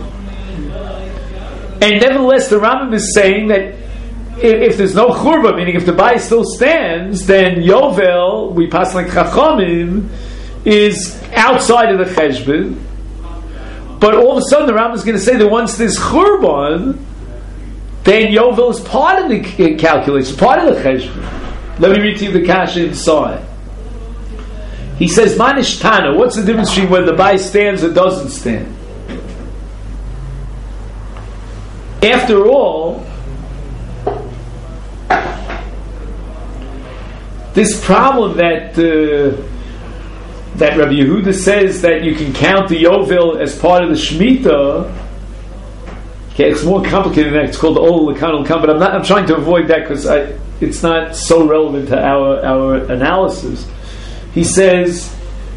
And nevertheless, the Rambam is saying that if, if there's no Churba, meaning if the Bayis still stands, then Yovel, we pass like Chachamim, is outside of the Cheshbon. But all of a sudden, the Rambam is going to say that once there's Churban, then Yovel is part of the calculation, part of the Cheshbon. Let me read to you the kasha inside. He says, Manish Tana, what's the difference between whether the Bai stands or doesn't stand? After all, this problem that uh, that Rabbi Yehuda says that you can count the Yovel as part of the Shemitah, okay, it's more complicated than that. It's called the Ol Lakan Lakan, but I'm not. I'm trying to avoid that because I. It's not so relevant to our, our analysis. He says,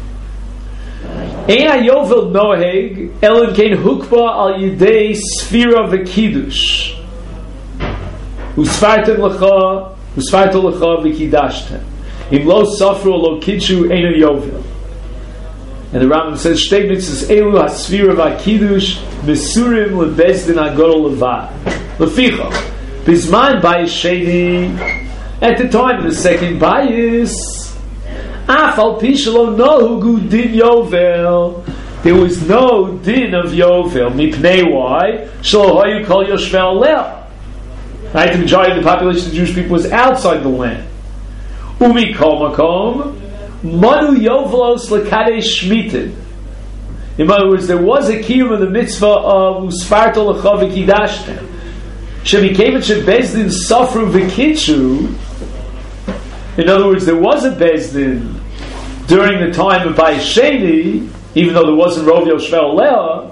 Ein HaYovel noheg elen kein hukba al yidei sfira v'kiddush usfartem lecha usfartem lecha v'kidashtem im lo safru lo kidshu ein HaYovel. And the Rambam says, Shtei mitzvos elu hasfira v'kiddush mesurim lebezdin hagadol levad leficha Bizman Bayis Sheni, at the time of the second Bayis, Afal Pishalo Nohugu Din Yovel, there was no din of Yovel. Mipnei why? Shalohayu Kol Yoshvel Lel. Right, the majority of the population of the Jewish people was outside the land. Umi Kol Makom, Manu Yovelos Lekade Shmitin. In other words, there was a kiyum of the mitzvah of Usfarto Lecha V'Kidashtem. Bezdin Safru V'Kitshu. In other words, there was a Bezdin during the time of Bayis Sheni, even though there wasn't Rov Yoshveh Aleh.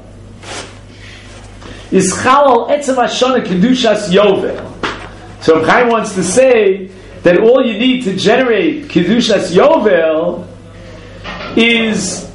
Is Chalal Etzem Hashana Kedushas Yovel. So Reb Chaim wants to say that all you need to generate Kedushas Yovel is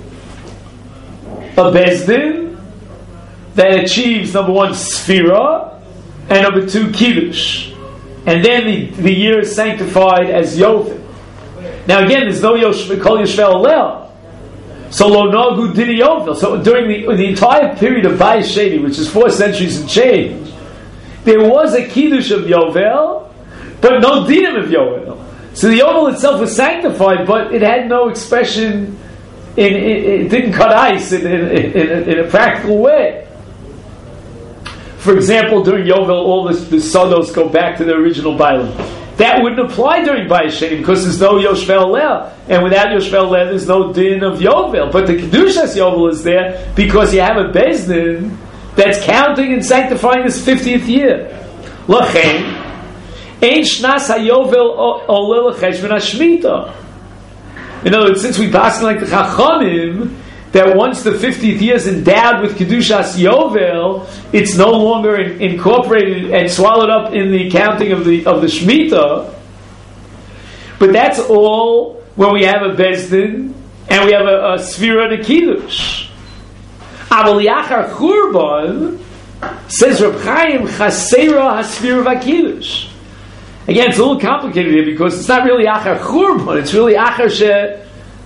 a Bezdin that achieves number one Sfira, and number two, Kiddush. And then the, the year is sanctified as Yovel. Now again, there's no Yoshveh, Kol Yoshveh Aleh. So Lo Nagu Dini Yovel. So during the, the entire period of Bayis Sheni, which is four centuries and change, there was a Kiddush of Yovel, but no Dinim of Yovel. So the Yovel itself was sanctified, but it had no expression, in, it, it didn't cut ice in, in, in, in a practical way. For example, during Yovel, all the, the sodos go back to the original Bailam. That wouldn't apply during Bayis Sheni because there's no Yoshveh Aleh, and without Yoshveh Aleh, there's no din of Yovel. But the Kedushas Yovel is there because you have a Bezdin that's counting and sanctifying this fiftieth year. Lachen, ein shnas haYovel oleh lecheshbon hashmita. In other words, since we pass like the Chachamim, that once the fiftieth year is endowed with Kedushas Yovel, it's no longer in, incorporated and swallowed up in the counting of the of the Shemitah. But that's all when we have a Bezdin and we have a, a Sfira and a Kiddush. Aval Yachar Churban, says Reb Chaim, Chasera HaSfira VaKiddush. Again, it's a little complicated here because it's not really Achar Churban, it's really Achar She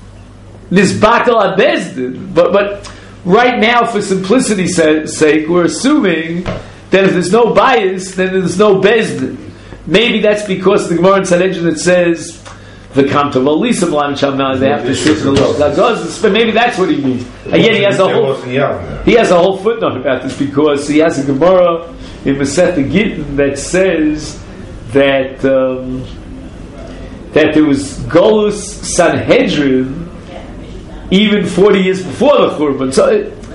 Nisbatel HaBezdin. But, but right now, for simplicity's sake, we're assuming that if there's no bias, then there's no Bezdin. Maybe that's because the Gemara in Sanhedrin that says V'kam to V'lisam Lam Shamna, they have to sit in the Lagos. But maybe that's what he means. Again, he has a whole he has a whole footnote about this because he has a Gemara in Masechta Gittin that says that um, that there was Golus Sanhedrin even forty years before the Churban. So it,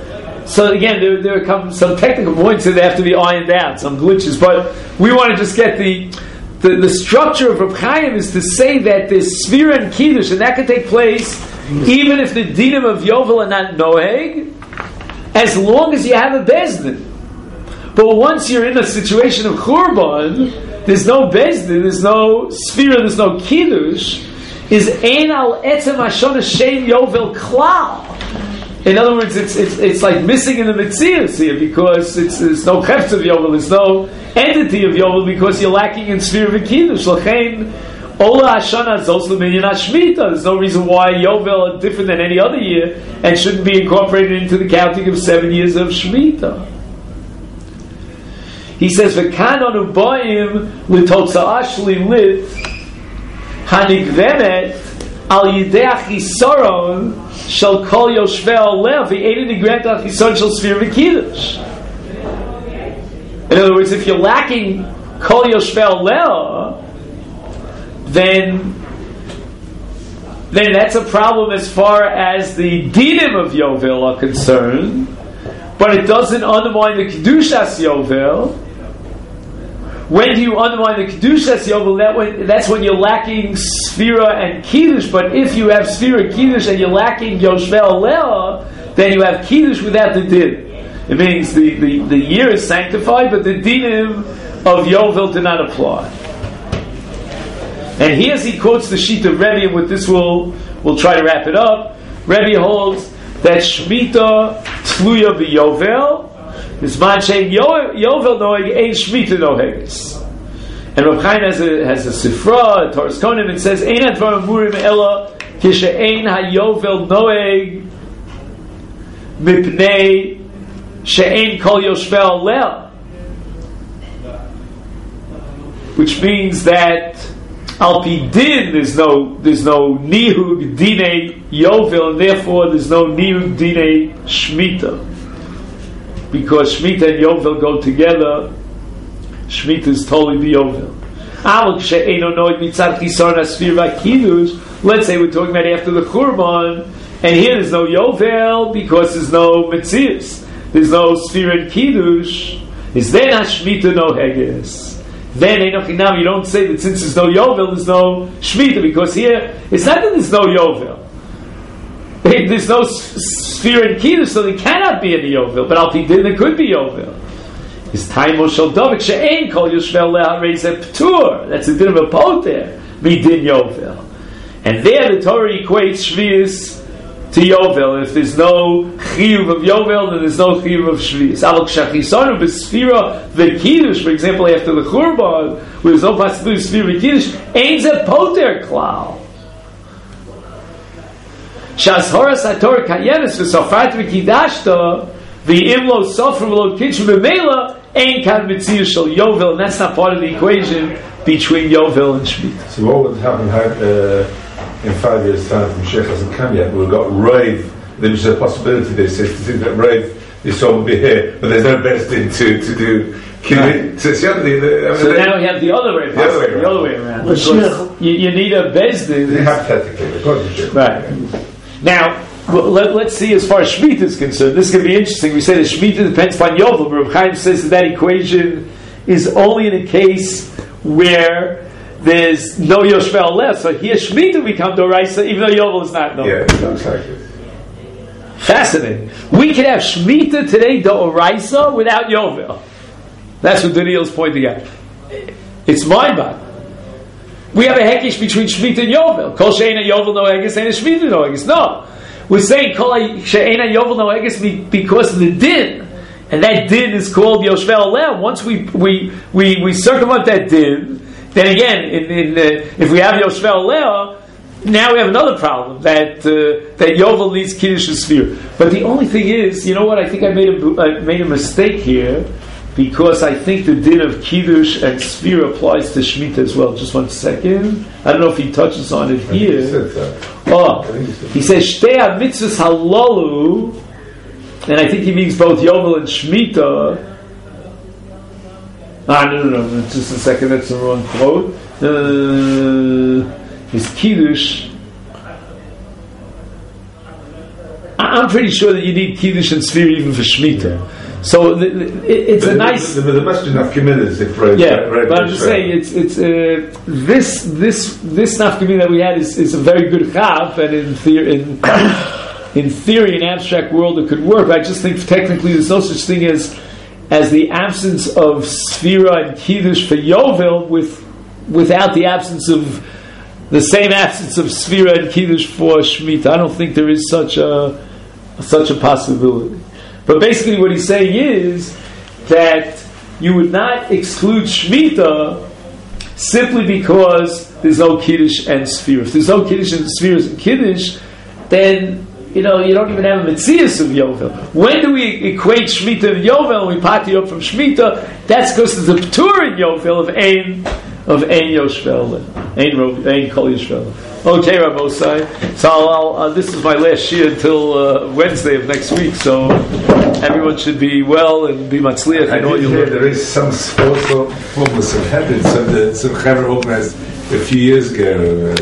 so again, there, there come some technical points that have to be ironed out, some glitches, but we want to just get the the, the structure of Reb Chaim is to say that there's Sfira and Kiddush, and that can take place even if the dinim of Yovel are not Noheg, as long as you have a Bezdin. But once you're in a situation of Churban, there's no Bezdin, there's no Sfira, there's no Kiddush, is Ein al Etzem Hashon Shem Yovel Klal. In other words, it's it's it's like missing in the Metzius here, because it's there's no Chefetz of Yovel, there's no entity of Yovel, because you're lacking in Sfira and Kiddush. L'chein Ola Hashana Zos L'minyan HaShmita. There's no reason why Yovel are different than any other year and shouldn't be incorporated into the counting of seven years of Shemitah. He says, "V'kanon u'boim l'totza'ah shlilit hanigvemet al yidei achisaron shel kol yoshvei olev v'ein nigret achisaron shel Sfira v'Kiddush." In other words, if you're lacking kol yoshvei olev, then then that's a problem as far as the dinim of Yovel are concerned, but it doesn't undermine the Kedushas Yovel. When do you undermine the Kedushas Yovel? That when, that's when you're lacking Sfira and Kiddush. But if you have Sfira and Kiddush and you're lacking Yoshvel Leah, then you have Kiddush without the din. It means the, the, the year is sanctified, but the dinim of Yovel do not apply. And here he quotes the sheet of Rebbe, and with this we'll, we'll try to wrap it up. Rebbe holds that Shemitah Tluya b'Yovel, Zman Shein Yovel Noeg Ein Shemitah Noheges. And Reb Chaim has a, has a Sifra, a Toras Kohanim, and says, Ein Advar Amurim Ela Kishe'ein HaYovel Noeg Mipnei She'ein Kol Yoshvel Lel. Which means that Al Pi Din, there's no there's no Nihug Dinei Yovel, and therefore there's no Nihug Dinei Shemitah. Because Shemitah and Yovel go together, Shemitah is totally the Yovel. Let's say we're talking about after the Churban, and here there's no Yovel because there's no Metzius, there's no Sfira and Kiddush. Is there not Shemitah no Heges? Then you don't say that since there's no Yovel, there's no Shemitah, because here it's not that there's no Yovel. There's no Sfira and Kiddush, so there cannot be any Yovel. But Al Pi Din there could be Yovel. It's time Moshel Dovik she'ein kol Yoshvel leha reizeh p'tur. That's a din of a poter midin Yovel. And there the Torah equates Shvius to Yovel. If there's no chiyuv of Yovel, then there's no chiyuv of Shvius. Avol k'shachisonu b'Sfira v'Kiddush, for example, after the Churban, where there's no possibility of Sfira v'Kiddush, ein zeh poter klal. Shas horas haTorah kayenes v'sofrat v'kidashta v'im lo sofrim lo kitchu b'meila ein kan mitzvah shel Yovel, and that's not part of the equation between Yovel and Shemitah. So what would happen uh, in five years' time if Mashiach hasn't come yet? We've got Rav. There's a possibility, they say, to think that Rav, this soul will be here, but there's no best thing to, to do. Right. So, it's the other, the, I mean, so now we have the other way, the other way around. The other way around. Because you, you need a bezdin. Hypothetically, right. Now, well, let, let's see as far as Shemitah is concerned. This is going to be interesting. We said that Shemitah depends upon Yovel, but Reb Chaim says that that equation is only in a case where there's no Yoshvel left. So here Shemitah become Doraisa, even though Yovel is not. No. Yeah, exactly. Fascinating. We can have Shemitah today, Doraisa, without Yovel. That's what Daniel's pointing out. It's mind-boggling. We have a hekish between Shemitah and Yovel. Kol she'eina Yovel no heges, eina Shemitah no heges. No. We're saying Kol she'eina Yovel no heges because of the din. And that din is called Yoshvel Leah. Once we, we, we, we circumvent that din, then again, in, in, uh, if we have Yoshvel Leah, now we have another problem, that uh, that Yovel needs Kiddush and Sfira. But the only thing is, you know what, I think I made a, I made a mistake here, because I think the din of Kiddush and Sfira applies to Shemitah as well. Just one second. I don't know if he touches on it here. He said so. Oh, he says, Shtei ha-mitzvahs halalu, and I think he means both Yovel and Shemitah. Ah, no, no, no, just a second, that's the wrong quote. Uh, his Kiddush. Ah, I'm pretty sure that you need Kiddush and Sfira even for Shemitah. So the, the, it, it's the, a nice. The, the, the question of Nafkamina is if Red, yeah, red, but I'm just saying it's it's uh, this this this Nafkamina that we had is, is a very good chav, and in theory, in, in theory, in abstract world, it could work. But I just think technically there's no such thing as as the absence of Sfira and Kiddush for Yovel with without the absence of the same absence of Sfira and Kiddush for Shemitah. I don't think there is such a such a possibility. But basically what he's saying is that you would not exclude Shemitah simply because there's no Kiddush and Sfira. If there's no Kiddush and Sfira and Kiddush, then you know you don't even have a Metzias of Yovel. When do we equate Shemitah and Yovel? We party up from Shemitah. That's because there's a Ptur in Yovel of Ein of Ein Yoshvel, Ein Ro, Ein Kol Yoshvel. Okay, Rabosai. So I'll, I'll, uh, this is my last shir until uh, Wednesday of next week. So everyone should be well and be matzliach. I know you hear there is some also forms of habits. So the some Chaver organized a few years ago. Uh,